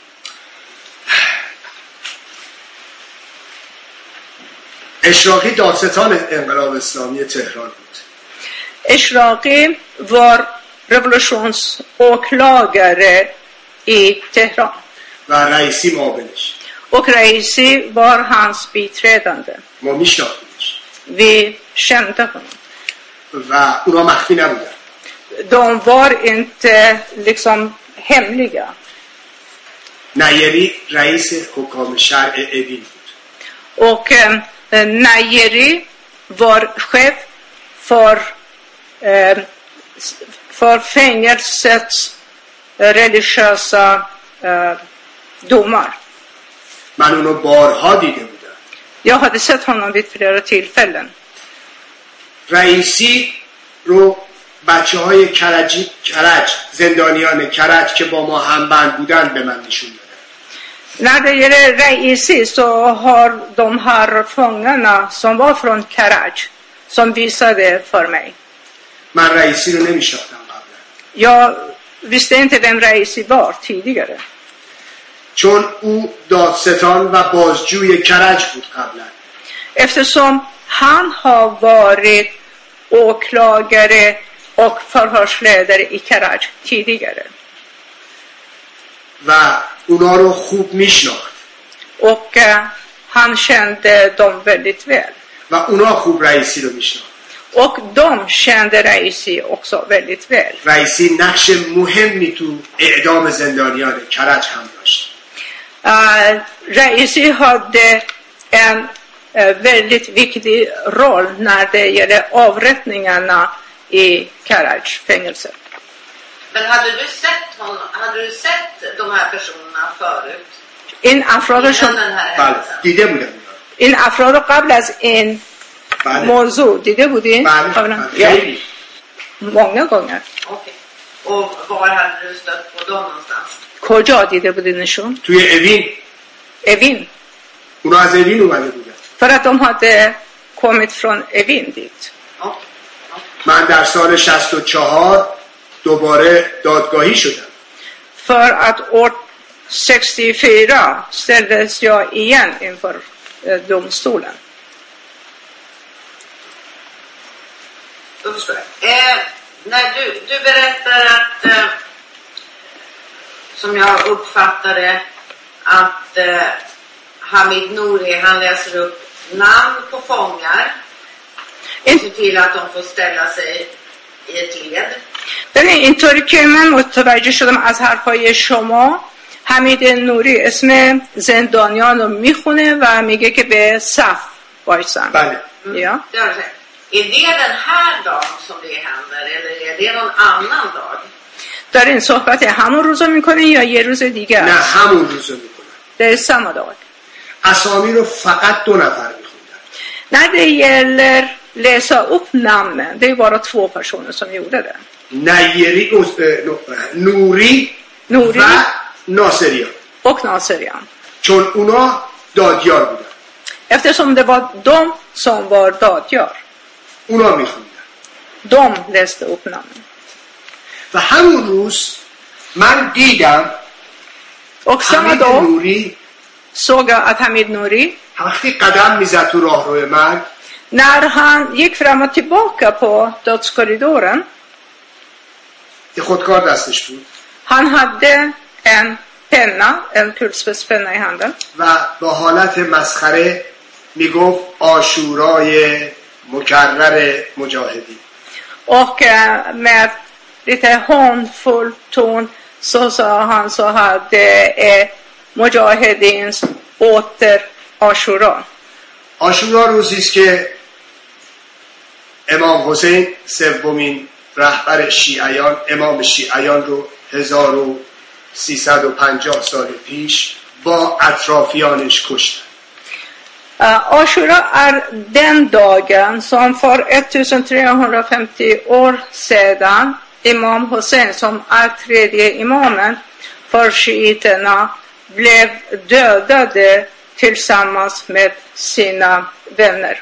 اشراقی دادستان انقلاب اسلامی تهران بود.
اشراقی var revolutionsåklagare i Teheran.
و رئیسی معاونش.
Och Reisi var hans biträdande.
ما میشناختیمش.
Vi kände honom.
و اونا مخفی نبودن.
De var inte liksom hemliga.
نیری رئیس حکام شرع اوین بود.
Och Nayeri var chef för fängelsets religiösa domar.
من اونو بارها دیده بودم.
Jag hade sett honom vid flera tillfällen.
رئیسی رو بچه های کرج زندانیان کرج که با ما همبند بودن به من نشون دادن.
När det gäller Reisi så har de här fångarna som var från Karaj som visade för mig.
من رئیسی رو نمیشناختم قبلا.
Jag visste inte vem Reisi var tidigare.
چون او دادستان و بازجوی کرج بود قبلا.
Eftersom han har varit åklagare och förhörsledare i Karaj tidigare.
و اونا رو خوب میشناخت.
Och han kände dem väldigt väl.
و اونا خوب رئیسی رو میشناخت.
Och de kände Reisi också väldigt väl.
رئیسی نقش مهمی تو اعدام زندانیان کرج هم داشت.
Reisi hade en väldigt viktig roll när det gäller avrättningarna i Karaj-fängelset.
Men hade du sett de här personerna förut?
این افراد
بله دیده بودم.
این افراد قبل از این موضوع دیده بودین؟
بله خیلی.
många gånger.
Okej. Och var hade du stött på dem någonstans?
کجا دیده بودینشون؟
توی اوین.
اوین.
اونا از اوین اومده بودن.
För att de hade kommit från Evin dit.
من در سال 64 دوباره دادگاهی شدم.
För att år 64 ställdes jag igen inför domstolen.
Då förstår jag. När du berättar att som jag uppfattade att Hamid Nouri han läser upp namn på fångar och ser till att de får ställa sig i ett led.
ببین اینطوری که من متوجه شدم از حرفای شما حمید نوری اسم زندانیان رو میخونه و میگه که به صف وایسن.
بله.
Ja.
Är det den här dagen som det händer eller är det någon annan dag?
در این صحبت همون روزا میکنه یا یه روز دیگه؟
نه همون روزا میکنه.
Det är samma dag.
اسامی رو فقط 2 نفر میخوندن.
När det gäller läsa upp namnen, det är bara 2 personer som gjorde det.
نوری و ناصریان.
Och Naserian.
چون اونا دادیار بودن.
Eftersom det var de som var dadgör.
اونا میخوندن.
De läste upp namnen.
و همون روز من دیدم
Och samma
حمید
dag
نوری
såg jag att Hamid Nouri,
وقتی قدم میزد تو راهرو من
när han gick fram och tillbaka på dödskorridoren,
که خودکار دستش بود
han hade en penna, en kulspetspenna i handen.
و با حالت مسخره میگفت آشورای مکرر مجاهدین.
Och med lite hånfull ton så sa han så här: det är Mujahedins åter Ashura.
آشورا روزی است که امام حسین سومین رهبر شیعیان، امام شیعیان رو 1350 سال پیش با اطرافیانش کشتن.
Ashura är den dagen som för 1350 år sedan Imam Hussein, som är tredje imamen för shiiterna, blev dödade tillsammans med sina vänner.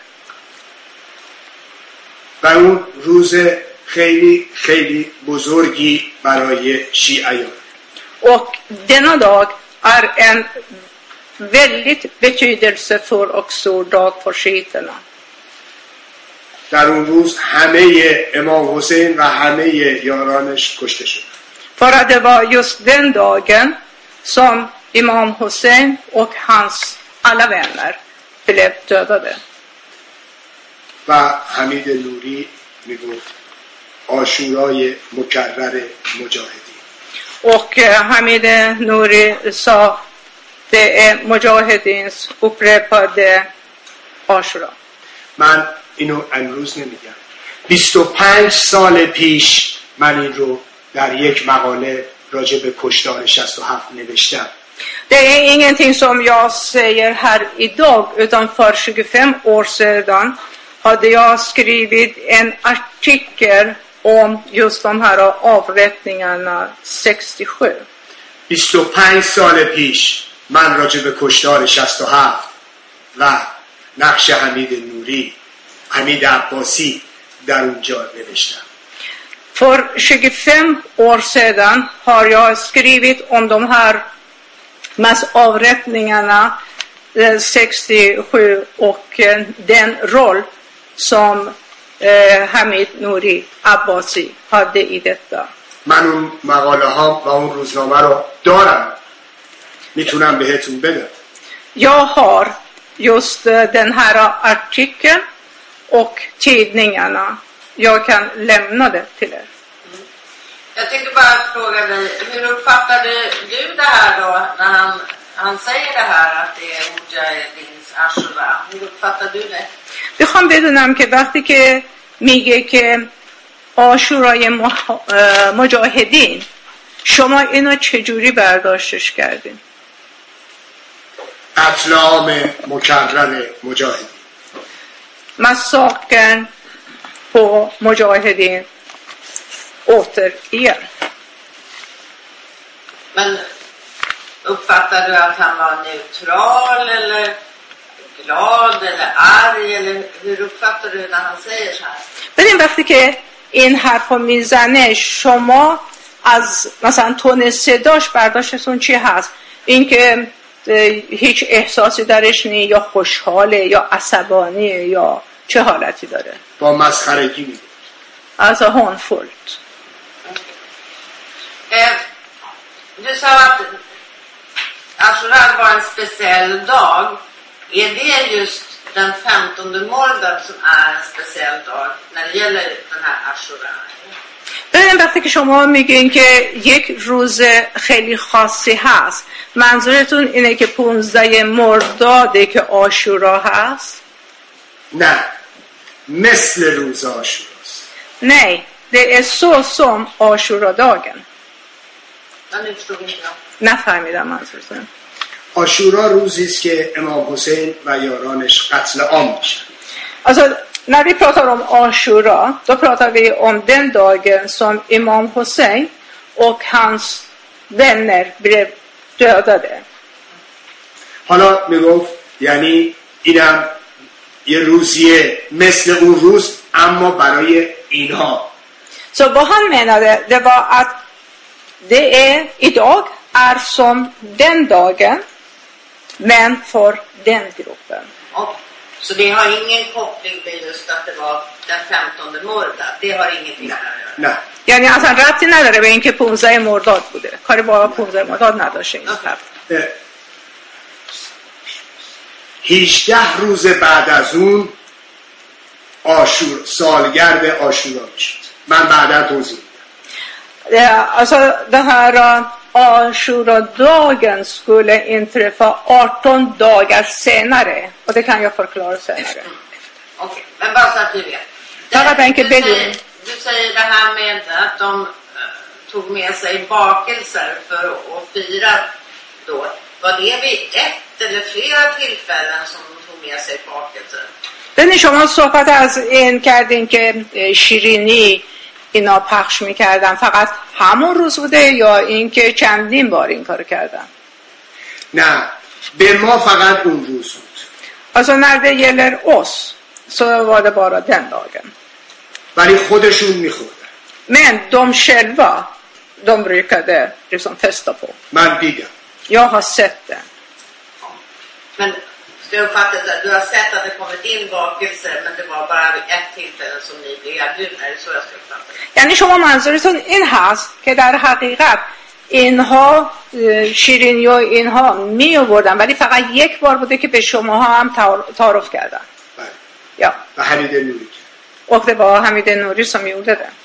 و اون روز خیلی خیلی بزرگی برای شیعیان.
Och denna dag är en väldigt betydelsefull och stor dag för shiiterna.
در اون روز همه امام حسین و همه یارانش کشته شد.
För att det var just den dagen som Imam Hussein och hans alla vänner blev dödade.
و حمید نوری میگفت آشورای مکرر مجاهدین.
Och Hamid Nouri sa det är Mujahedins upprepade Ashura.
من اینو امروز نمیگم. 25 سال پیش من این رو در یک مقاله راجع به کشتار 67 نوشتم.
Det är ingenting som jag säger här idag, utan för 25 år sedan hade jag skrivit en artikel om just de här avrättningarna 67.
25 سال پیش من راجع به کشتار 67 و نقش حمید نوری، حمید عباسی در اونجا نوشتم.
För 25 år sedan har jag skrivit om de här massavrättningarna 67 och den roll som Hamid Nouri Abbasi hade i detta.
من اون مقاله ها و اون روزنامه رو دارم، میتونم بهتون بدم.
Jag har just den här artikeln och tidningarna. Jag kan lämna det till er.
Jag tänkte bara fråga dig, hur uppfattade du det här då när han säger det här att det är Mujahedins Ashura? Hur uppfattade du det?
بخوام بدونم که وقتی که میگه که آشورای مجاهدین، شما اینو چجوری برداشتش کردین؟
قتل عام مکرر مجاهدین.
Massakern på mujahedin återigen.
Men uppfattade du att han var neutral eller glad eller arg, eller hur uppfattade du när han säger så här?
ببین وقتی که این حرفو میزنه، شما از مثلا تون صداش برداشتتون چی هست؟ اینکه هیچ احساسی درش نیست، یا خوشحاله یا عصبانیه، یا چه حالتی داره؟
با مسخرگی میگه.
Alltså hånfullt.
Du sa att Ashura var en speciell dag. Är det just den 15 Mordad som är en speciell dag när det gäller den här Ashura?
ببین وقتی که شما میگین که یک روز خیلی خاصی هست، منظورتون اینه که 15 مرداده که آشورا هست؟
نه، مثل روز آشوراست.
Nej, det är så som Ashura-dagen.
Nu förstod inte jag.
نفهمیدم منظورتون.
آشورا روزی است که امام حسین و یارانش قتل عام میشن.
Alltså, när vi pratar om Ashura, då pratar vi om den dagen som Imam Hussein och hans vänner blev dödade.
حالا میگفت یعنی اینم یه روزیه مثل اون روز اما برای اینها.
Så vad han menade, det var att idag är som den dagen, men för den gruppen.
Så det har ingen koppling med just att det var den 15 Mordad. Det har ingenting att göra.
نه.
یعنی اصلا ربطی نداره به اینکه 15 مرداد بوده. کاری با 15 مرداد نداشته این حرف.
18 روز بعد از اون سالگرد آشورا میشد. من بعدا توضیح میدم.
Alltså den här Ashura-dagen skulle inträffa 18 dagar senare. Och det kan jag förklara senare.
Okej, men bara så att du vet. Du säger det här med att de tog med sig bakelser för att fira då. Var det vid ett eller flera tillfällen som de tog med sig bakelser?
ببینید شما صحبت از این کردین که شیرینی اینا پخش میکردن فقط همون روز بوده یا این که چندین بار این کار کردن؟
نه به ما فقط اون روز بود.
Alltså när det gäller oss så var det bara den dagen.
ولی خودشون میخوردن.
Men de själva, de brukade liksom festa på.
من دیدم.
Jag har sett det.
Men ska jag uppfatta att du har sett att det kommit in bakelser men det var bara vid ett tillfälle som ni blev erbjudna? Är det så jag ska uppfatta det?
یعنی شما منظورتون این هست که در حقیقت اینها شیرینی و اینها می آوردن ولی فقط یک بار بوده که به شماها هم تعارف کردن.
بله.
Ja.
و حمید نوری.
Och det var Hamid Nouri som gjorde det.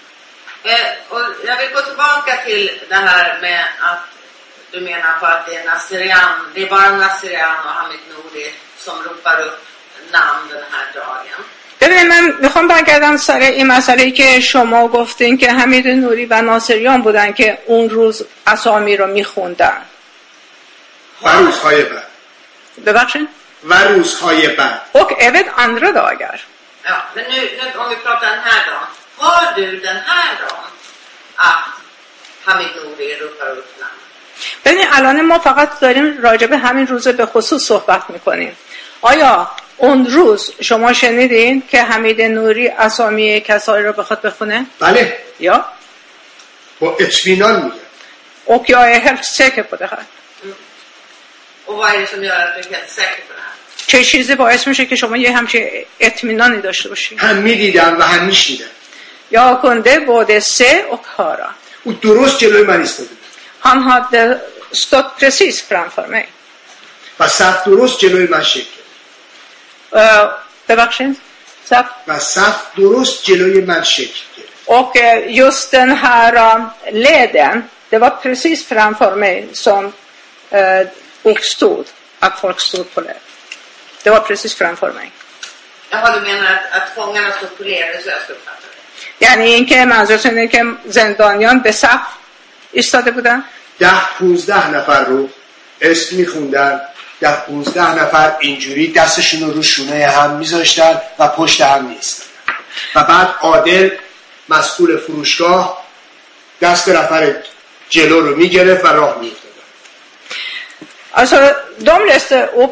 Och jag vill gå tillbaka till det här med att du menar på att det är Nasirian, det är bara Nasirian och Hamid Nouri som ropar upp namn den här dagen.
ببینید من میخوام برگردم سر این مسئله که شما گفتین که حمید نوری و ناصریان بودن که اون روز اسامی رو میخوندن.
و روزهای بعد.
ببخشید؟
و روزهای بعد.
Och även andra dagar.
Ja, men nu om vi pratar den här dagen. Har du den här dagen att Hamid Nouri ropar upp namn?
ببینید الان ما فقط داریم راجع به همین روز به خصوص صحبت میکنیم. آیا اون روز شما شنیدین که حمید نوری اسامی کسایی رو بخواد بخونه؟
بله.
یا؟
با اطمینان میگم.
Och jag är helt säker på det här.
Och vad är det som gör att du är helt säker på det här?
چه چیزی باعث میشه که شما یه همچین اطمینانی داشته باشید؟
هم میدیدم و هم میشنیدم.
Jag kunde både se och höra.
او درست جلوی من ایستاده بود.
Han hade stått precis framför mig.
و صف درست جلوی من شکل.
ببخشید؟ صف؟
و صف درست جلوی من شکل گرفت.
Och just den här leden, det var precis framför mig som uppstod, att folk stod på led. Det var precis framför mig.
Jaha, du menar att fångarna stod på led, så jag ska uppfatta det.
یعنی این که منظورتون اینه که زندانیان به صف ایستاده بودن؟
10-15 نفر رو اسم میخوندن. 10-15 نفر اینجوری دستشون رو شونه هم میذاشتن و پشت هم میایستادن. و بعد عادل مسئول فروشگاه دست نفر جلو رو میگرفت و راه میافتاد.
Alltså, de läste upp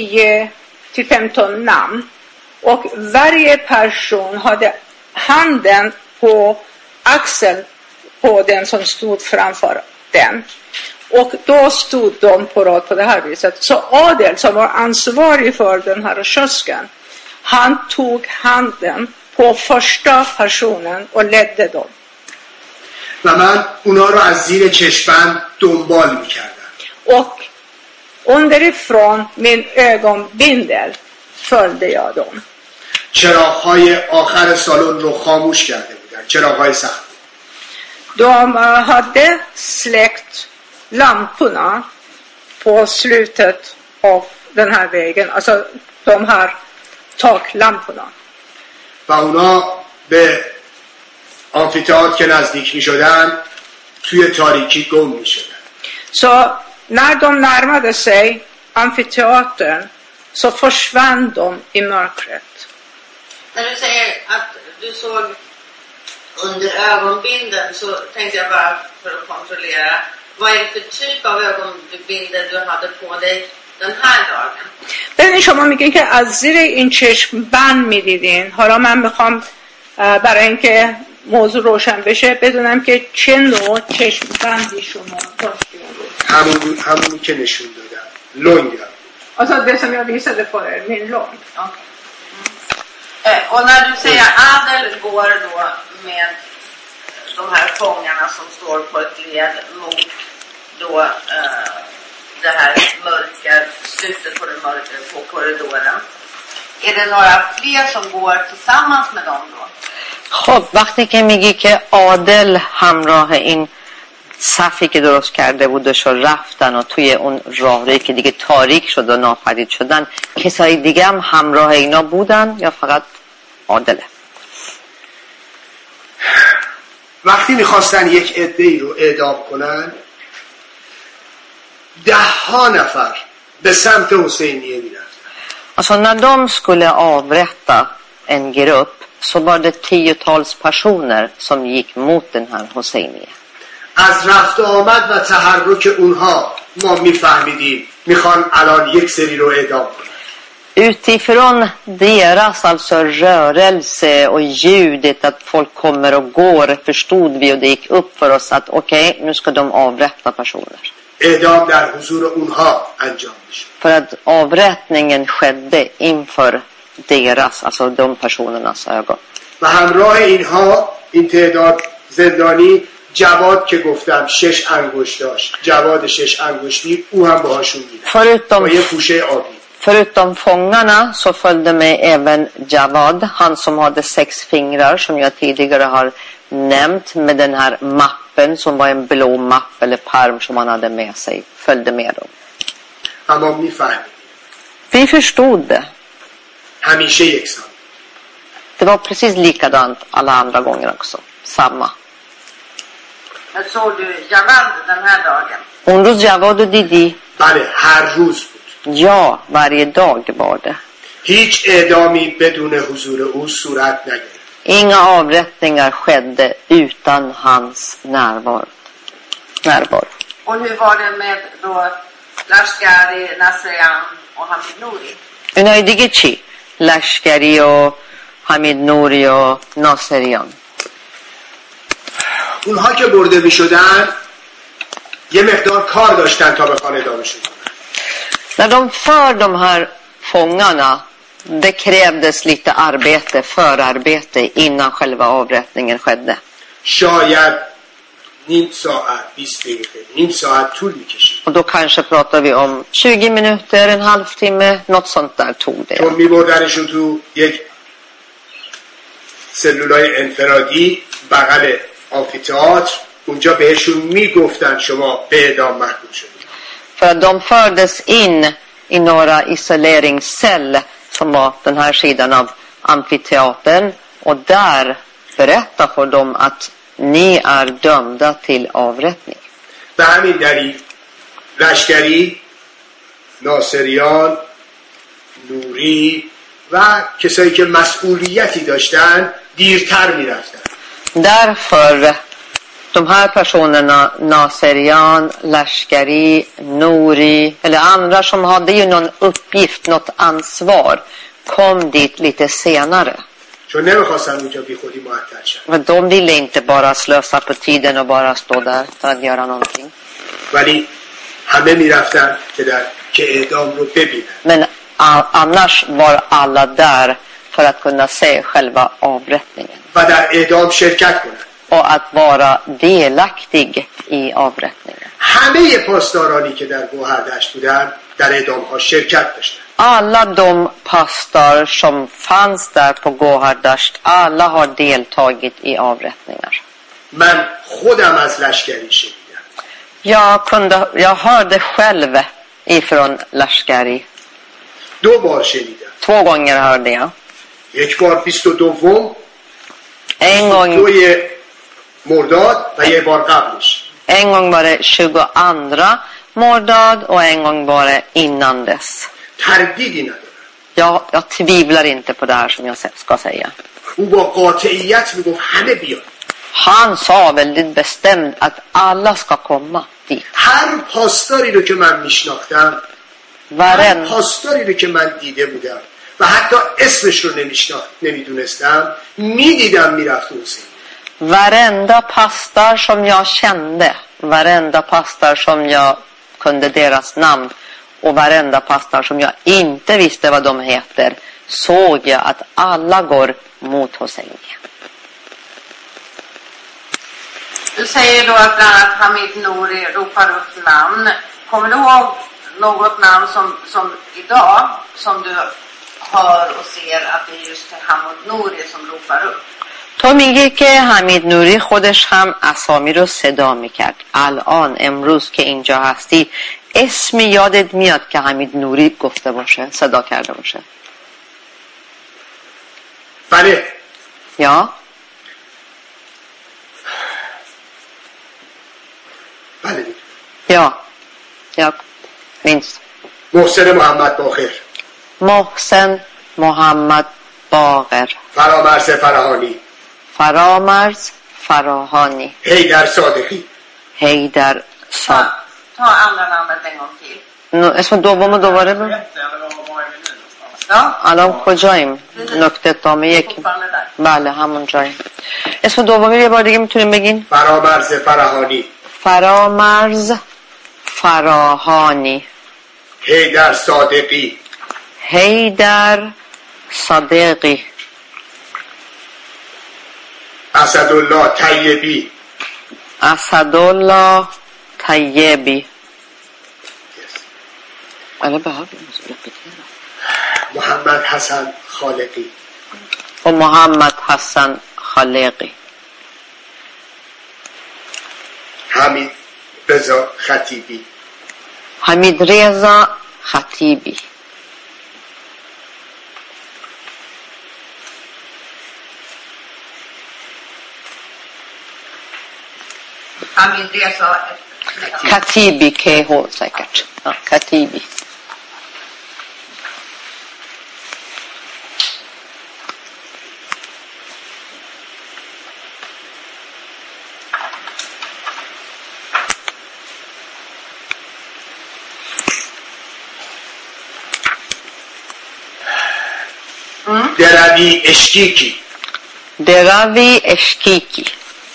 10-15 namn och varje person hade handen på axeln på den som stod framför den. Och då stod de på rad på det här viset. Så Adel som var ansvarig för den här kiosken, han tog handen på första personen och ledde dem.
و من اونا رو از زیر چشمم دنبال میکردم.
Och underifrån min ögonbindel följde jag dem.
چراغ‌های آخر سالن رو خاموش کرده بودن. چراغ‌های سخت.
De hade släckt lamporna på slutet av den här vägen. Alltså de här taklamporna.
و اونا به آمفی‌تئاتر که نزدیک می‌شدن توی تاریکی گم می‌شدن.
Så när de närmade sig amfiteatern så försvann de i mörkret.
När du säger att du såg under ögonbinden så tänkte jag bara för att kontrollera. Vad är det för typ av ögonbindel du hade på dig den här dagen?
ببینید شما میگین که از زیر این چشم بند میدیدین. حالا من میخوام برای اینکه موضوع روشن بشه بدونم که چه نوع چشم بندی شما داشتین.
همونی که نشون دادم. لنگم.
Alltså det som jag visade på er, min lång.
Okay. Och när du säger Adel går då med de här fångarna som står på ett led mot då det här mörka slutet på den mörka på korridoren. är det några fler som går tillsammans med dem då?
خب وقتی که میگی که عادل همراه این صفی که درست کرده بودش و رفتن و توی اون راهرویی که دیگه تاریک شد و ناپدید شدن، کسای دیگه هم همراه اینا بودن یا فقط عادله؟
وقتی میخواستن یک عده‌ای رو اعدام کنن، 10 نفر به سمت حسینیه میرفتن.
Alltså när de skulle avrätta en grupp så var det 10-tals personer som gick mot den här Hosseini.
از رفت و آمد و تحرک اونها ما میفهمیدیم میخوان الان یک سری رو اعدام کنن.
Utifrån deras alltså rörelse och ljudet att folk kommer och går förstod vi och det gick upp för oss att okej, nu ska de avrätta personer.
اعدام در حضور اونها انجام میشه.
För att avrättningen skedde inför deras, alltså de personernas ögon.
و همراه اینها این تعداد زندانی جواد که گفتم 6 انگشت داشت، جواد 6 انگشتی، او هم باهاشون میره با یه پوشه آبی.
Förutom fångarna så följde med även Javad, han som hade 6 fingrar som jag tidigare har nämnt, med den här mappen som var en blå mapp eller perm som han hade med sig, följde med dem. Vi förstod det. Det var precis likadant alla andra gånger också. Samma.
Men såg du Javad den här dagen?
اون روز جواد و دیدی؟
بله هر روز بود.
Ja, varje dag var det.
هیچ اعدامی بدون حضور او صورت نگرفت.
Inga avrättningar skedde utan hans närvaro.
Och hur var det med då Lashkari, Nasrian och Hamid Nouri?
اونای دیگه چی؟ لشکری و حمید نوری و ناصریان.
اونها که برده می شدن یه مقدار کار داشتن تا بخوان ادامهشون کنن.
När de för de här fångarna, det krävdes lite arbete, förarbete innan själva avrättningen skedde.
شاید نیم ساعت 20 دقیقه نیم ساعت طول می‌کشید.
Och då kanske pratar vi om 20 minuter, en halvtimme, något sånt där tog det.
چون می‌بردنشون تو یک سلولای انفرادی بغل آمفی‌تئاتر، اونجا بهشون میگفتن شما به اعدام محکوم شدید.
För att de fördes in i några isoleringscell som var den här sidan av amfiteatern, och där berättar för dem att ni är dömda till avrättning.
به همین دلیل لشکری، ناصریان، نوری و کسایی که مسئولیتی داشتن دیرتر میرفتن.
Därför de här personerna, Naserian, Lashkari, Nouri eller andra som hade ju någon uppgift, något ansvar, kom dit lite senare.
چون نمیخواستن اونجا بی خودی معطل شن.
Men de ville inte bara slösa på tiden och bara stå där för att göra någonting.
ولی همه میرفتن که اعدام رو ببینن.
Men annars var alla där för att kunna se själva avrättningen.
و در اعدام شرکت کنن.
Och att vara delaktig i avrättningen.
همه پاسدارانی که در گوهردشت بودن در اعدام ها شرکت داشتن.
Alla de pastor som fanns där på Gohardasht, alla har deltagit i avrättningar.
من خودم از لشکری شنیدم.
Jag hörde själv ifrån Lashkari.
2 بار شنیدم.
2 gånger hörde jag.
یک بار 22
En gång
2 مرداد و یک بار قبلش.
En gång var det 22 mordad och en gång var det innan dess.
تردیدی ندارم.
Jag tvivlar inte på det här som jag ska säga.
او با قاطعیت میگفت همه بیان.
Han sa väldigt bestämt att alla ska komma dit.
هر پاسداری رو که من میشناختم، هر پاسداری رو که من دیده بودم و حتی اسمش رو نمیدونستم، میدیدم میرفت حسین.
Varenda pastor som jag kände, varenda pastor som jag kunde deras namn och varenda pastor som jag inte visste vad de heter, såg jag att alla går mot Hosseini.
Du säger då att bland annat Hamid Nouri ropar upp namn. Kommer du ihåg något namn som idag som du hör och ser att det är just Hamid Nouri som ropar upp.
تو میگه که حمید نوری خودش هم اسامی رو صدا میکرد. الان امروز که اینجا هستی اسمی یادت میاد که حمید نوری گفته باشه، صدا کرده باشه؟
بله.
یا؟
بله.
یا minst.
محسن محمد باقر.
محسن محمد باقر.
فرامرز فراهانی.
فرامرز فراهانی.
حیدر صادقی.
حیدر صادقی.
Ta andra namnet en gång till.
اسم دومو دوباره بگو.
Ja.
الان کجاییم؟ نکته تامه یکی.
Fortfarande där.
بله همون جاییم. اسم دومی یه بار دیگه میتونیم بگین؟
فرامرز فراهانی.
فرامرز فراهانی.
حیدر صادقی.
حیدر صادقی.
اسدالله طیبی.
اسدالله طیبی.
محمد حسن خالقی.
و محمد حسن خالقی.
حمید رضا خطیبی.
حمید رضا خطیبی.
Hamid Reza.
خطیبی که هو säkert. خطیبی.
دروی اشکیکی.
دروی اشکیکی.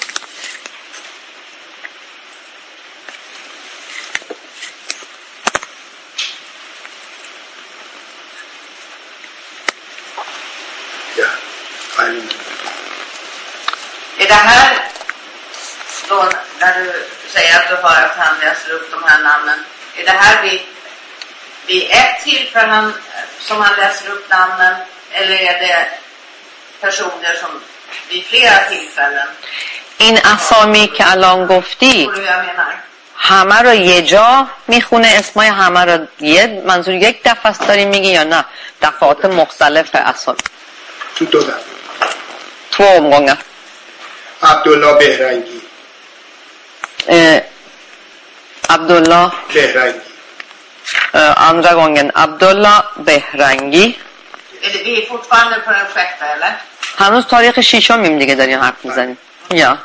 Är det här då när du säger att du hör att han läser upp de här namnen? Är det här vid ett tillfälle som han läser upp namnen? Eller är det personer som vid flera tillfällen?
این اسامی که الان گفتی
Tror du jag menar?
همه رو یه جا میخونه، اسمای همه رو منظور یک دفعه است داری میگی یا نه دفعات مختلف اسامی؟
تو دو دفعه.
تو omgångar.
عبدالله بهرنگی.
Abdullah
بهرنگی.
andra gången Abdullah Behrangi.
Vi är fortfarande på den sjätte eller?
هنوز تاریخ ششمیم دیگه داریم حرف میزنیم. یا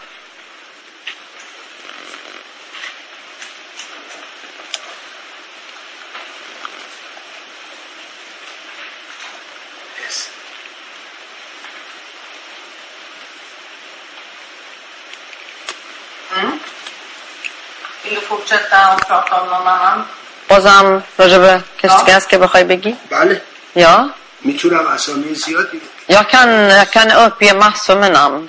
Vill du fortsätta och prata om någon annan?
بازم راجبه کسی که هست که بخوای بگی؟
بله.
یا
میتونم اسامی زیادی.
jag kan uppge massor med namn.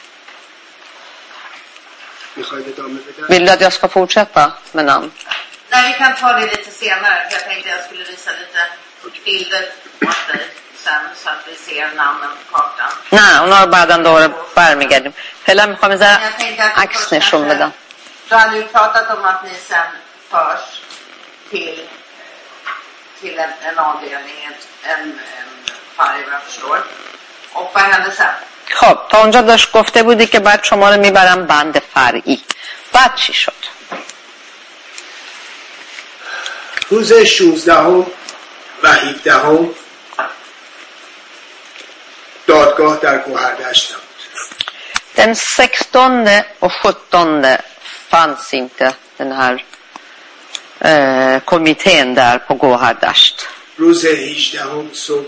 میخواید ادامه بدم؟
Vill du att jag ska fortsätta med namn?
Nej, vi kan ta det lite senare. För jag tänkte jag skulle visa lite bilder åt dig sen så att vi ser namnen på kartan.
نه اونا رو بعداً دوباره برمیگردیم. فعلا میخوام
Men jag tänkte att
عکس نشون بدم.
du hade ju pratat om att ni sen förs till en avdelning, en farg vad jag förstår. Och vad hände sen?
خب تا اونجا داشت گفته بودی که بعد شما رو میبرم بند فرعی. بعد چی شد؟
روز 16 و 17 دادگاه در گوهردشت بود.
Den 16 och 17 fanns inte den här kommittén där på Gåhardasht.
روز 18 صبح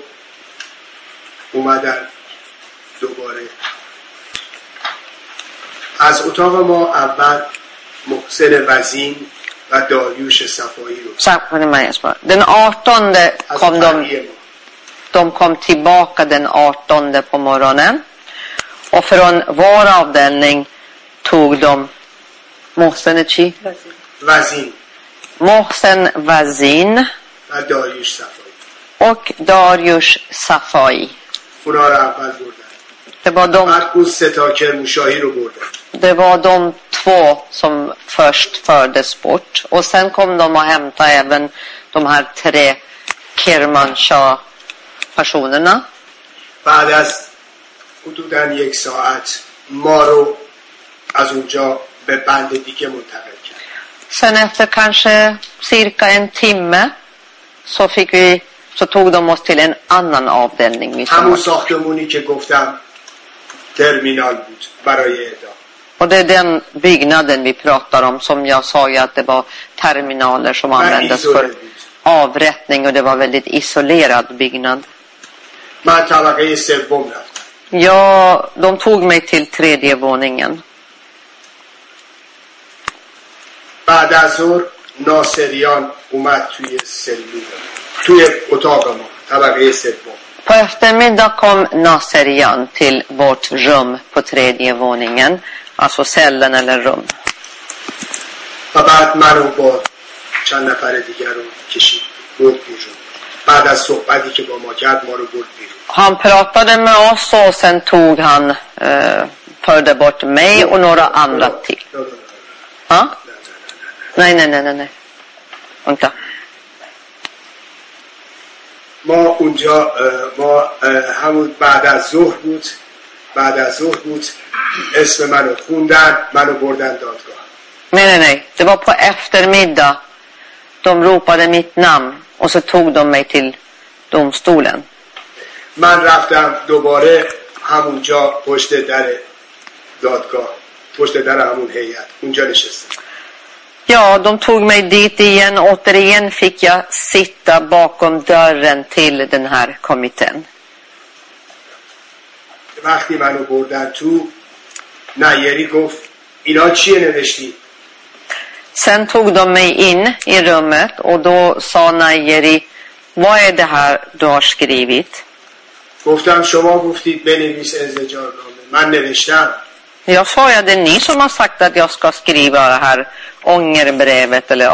اومدن دوباره. از اتاق ما اول محسن وزین و داریوش صفایی رو.
Den 18 kom de kom tillbaka den 18 på morgonen. Och från vår avdelning tog de Mohsen chi?
وزین
Mohsen Vazin
و داریوش صفایی
och Darius Safai.
اونا رو اول بردن.
Det var
بعد اون سه تا کرمانشاهی رو بردن.
Det var de två som först fördes bort. Och sen kom de och hämtade även de här 3 Kermanshah-personerna.
بعد از حدوداً 1 ساعت ما رو از اونجا به بند دیگه منتقل کرد.
Sen efter kanske cirka en timme så tog de oss till en annan avdelning.
همون ساختمونی که گفتم ترمینال بود برای اعدام.
Och det är den byggnaden vi pratar om, som jag sa ju att det var terminaler som användes för avrättning, och det var väldigt isolerad byggnad.
من طبقه سوم رفتم.
Ja, de tog mig till 3:e våningen.
بعد از ظهر ناصریان اومد توی سلول، توی اتاق ما، طبقه سوم.
På eftermiddag kom Naserian till vårt rum på 3:e våningen, alltså cellen eller rum.
و بعد منو با چند نفر دیگر رو کشید برد بیرون. بعد از صحبتی که با ما کرد ما رو برد بیرون.
Han pratade med oss och sen tog han förde bort mig och några andra till. Ja? Nej. Vänta.
ما اونجا همون بعد از ظهر بود اسم منو خوندن، منو بردن دادگاه.
Nej. Det var på eftermiddag. De ropade mitt namn och så tog de mig till domstolen.
من رفتم دوباره همونجا پشت در دادگاه، پشت در همون هیئت اونجا نشستم.
Ja, de tog mig dit igen. Återigen fick jag sitta bakom dörren till den här kommittén.
وقتی منو بردن تو، نایری گفت اینا چیه نوشتی؟
Sen tog de mig in i rummet och då sa Nayeri, vad är det här du har skrivit?
گفتم شما گفتید بنویس انزجارنامه، من نوشتم.
Jag sa, ja, det är ni som har sagt att jag ska skriva det här ångerbrevet eller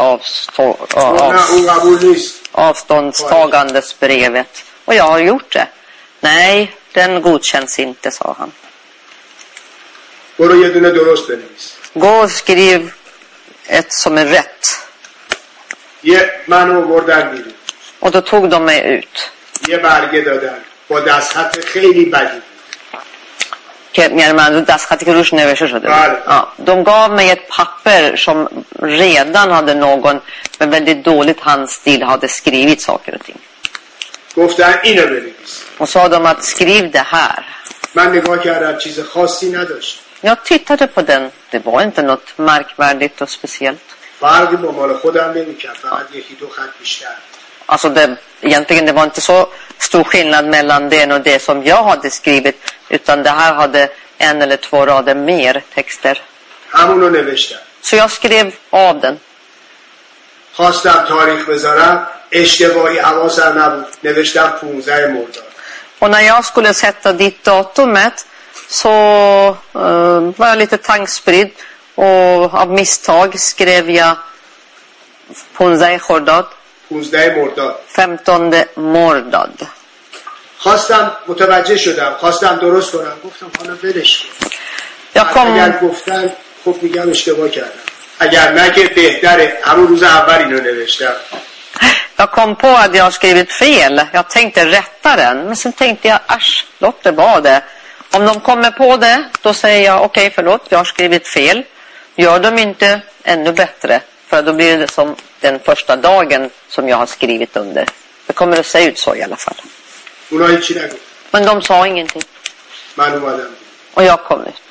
avståndstagandesbrevet. Och jag har gjort det. Nej, den godkänns inte, sa han.
برو یه دونه درست بنویس.
Gå och skriv ett som är rätt.
یه منو بردن بیرون.
Och då tog de mig ut.
یه برگه دادن با دستخط خیلی بدی.
Mi hermano, dastkhati ke rush neve shoshe. Ja, de gav mig ett papper som redan hade någon med väldigt dåligt handstil hade skrivit saker och ting.
گفتن اینو بنویس.
Och sa de att skriv det här.
من نگاه کردم چیز خاصی نداشت.
Jag tittade på den. Det var inte något märkvärdigt och speciellt.
فرقی با مال خودم نمی‌کرد، فقط یکی دو خط بیشتر.
Alltså det var inte så stor skillnad mellan den och det som jag hade skrivit, utan det här hade 1 eller 2 rader mer texter.
همونو نوشتم.
Så jag skrev av den.
خواستم تاریخ بذارم، اشتباهی حواسم نبود، نوشتم 15 مرداد.
Och när jag skulle sätta dit datumet så var jag lite tankspridd och av misstag skrev jag 15 خرداد.
15 مرداد.
15 مرداد.
خواستم متوجه شدم، خواستم درست کنم، گفتم حالا ولش کن. اگر گفتن خب میگم اشتباه کردم، اگر نه که بهتره همون روز اول اینو نوشتم.
Jag kom på att jag skrivit fel. Jag tänkte rätta den, men sen tänkte jag låt det vara det. Om de kommer på det, då säger jag okej, förlåt, jag har skrivit fel. Gör de inte, ännu bättre, för då blir det som den första dagen som jag har skrivit under. Det kommer att se ut så i alla fall. Men de sa ingenting. Och jag kom ut.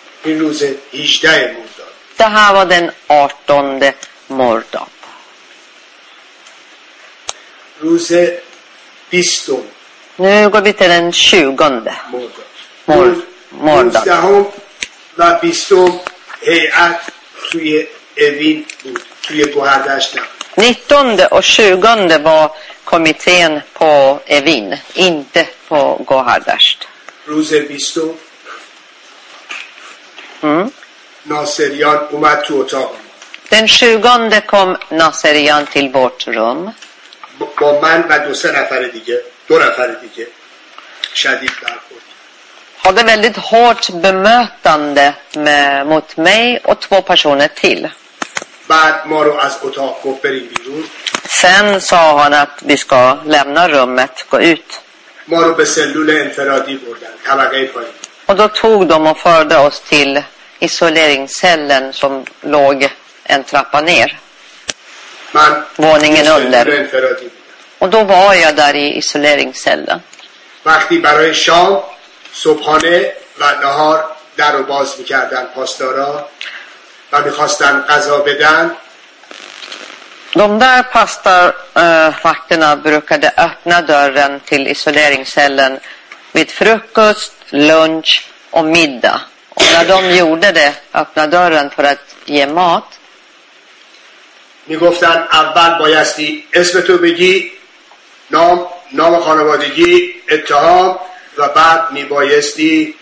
Det här var den 18 morddag. Nu går vi till den 20 morddag.
و 20 هیئت توی اوین بود، توی گوهردشت.
19 och 20 var kommittén på Evin, inte på Gohardasht.
روز 20 ناصریان اومد تو اتاق.
Den 20 kom Naserian till vårt rum.
با من و دو نفر دیگه شدید برخورد.
Hade väldigt hårt bemötande mot mig och 2 personer till.
بعد ما رو از اتاق گفت بریم بیرون.
Sen sa han att vi ska lämna rummet, gå ut.
ما رو به سلول انفرادی بردن، طبقه پایین.
Och då tog de och förde oss till isoleringscellen som låg en trappa ner.
من
Våningen
سلول
under.
انفرادی بودم.
Och då var jag där i isoleringscellen.
وقتی برای شام صبحانه و نهار در رو باز میکردن پاسدارا و میخواستن غذا بدن،
De där pastorvakterna brukade öppna dörren till isoleringscellen vid frukost, lunch och middag. Och när de gjorde det, öppna dörren för att ge mat,
میگفتن اول بایستی اسمتو بگی، نام خانوادگی، اتهام، و بعد میبایستی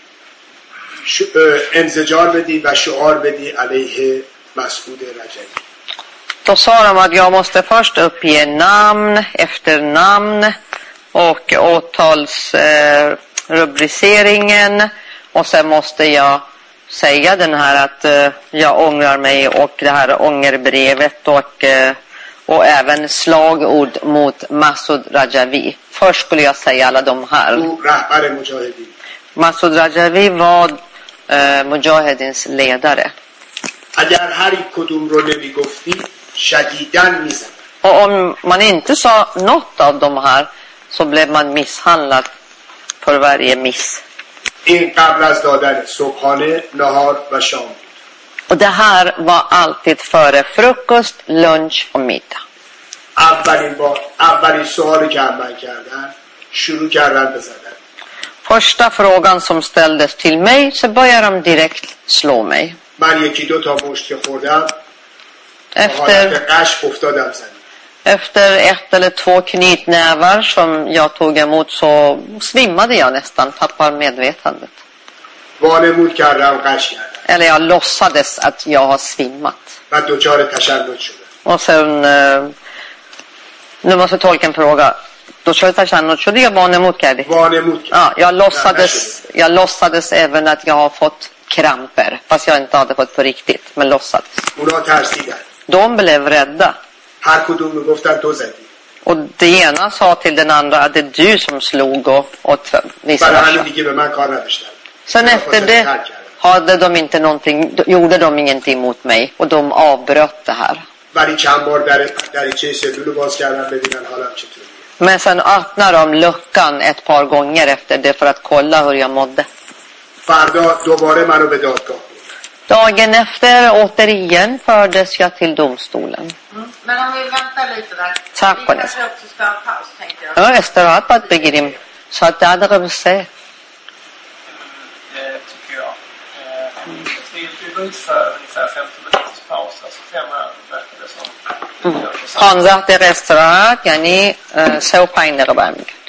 انزجار بدی و شعار بدی علیه مسعود رجبی.
då sa de att jag måste först uppge namn, efternamn och åtalsrubriceringen, och sen måste jag säga den här att jag ångrar mig, och det här ångerbrevet och även slagord mot Masoud Rajavi. Först skulle jag säga alla de här. Masoud Rajavi var Mujahedins ledare. Och om man inte sa något av de här så blev man misshandlad för varje miss. Och det här var alltid före frukost, lunch och middag. Första frågan som ställdes till mig så började de direkt slå mig. Efter 1 eller 2 knytnävar som jag tog emot så svimmade jag nästan, tappade medvetandet. Eller jag låtsades att jag har svimmat. Och sen, nu måste tolken fråga, då kör jag körde jag vanemot kärdi. Ja, jag låtsades även att jag har fått kramper, fast jag inte hade fått på riktigt, men låtsades. De blev rädda. Och det ena sa till den andra att det är du som slog och vice versa. Sen efter det hade de inte någonting, gjorde de ingenting mot mig, och de avbröt det här. Men sen öppnade de luckan ett par gånger efter det för att kolla hur jag mådde. Dagen efter återigen fördes jag till domstolen.
Men om vi väntar lite där.
Tack på det.
Vi kanske också ska ha paus, tänkte jag.
Ja, استراحت باید بگیریم. ساعت 10 دقیقه به 3.
Tycker jag. Vi går ut för ungefär 15 minuters paus. Alltså 5 verkar det som.
15 دقیقه استراحت یعنی 3 و 5 دقیقه برمیگردیم.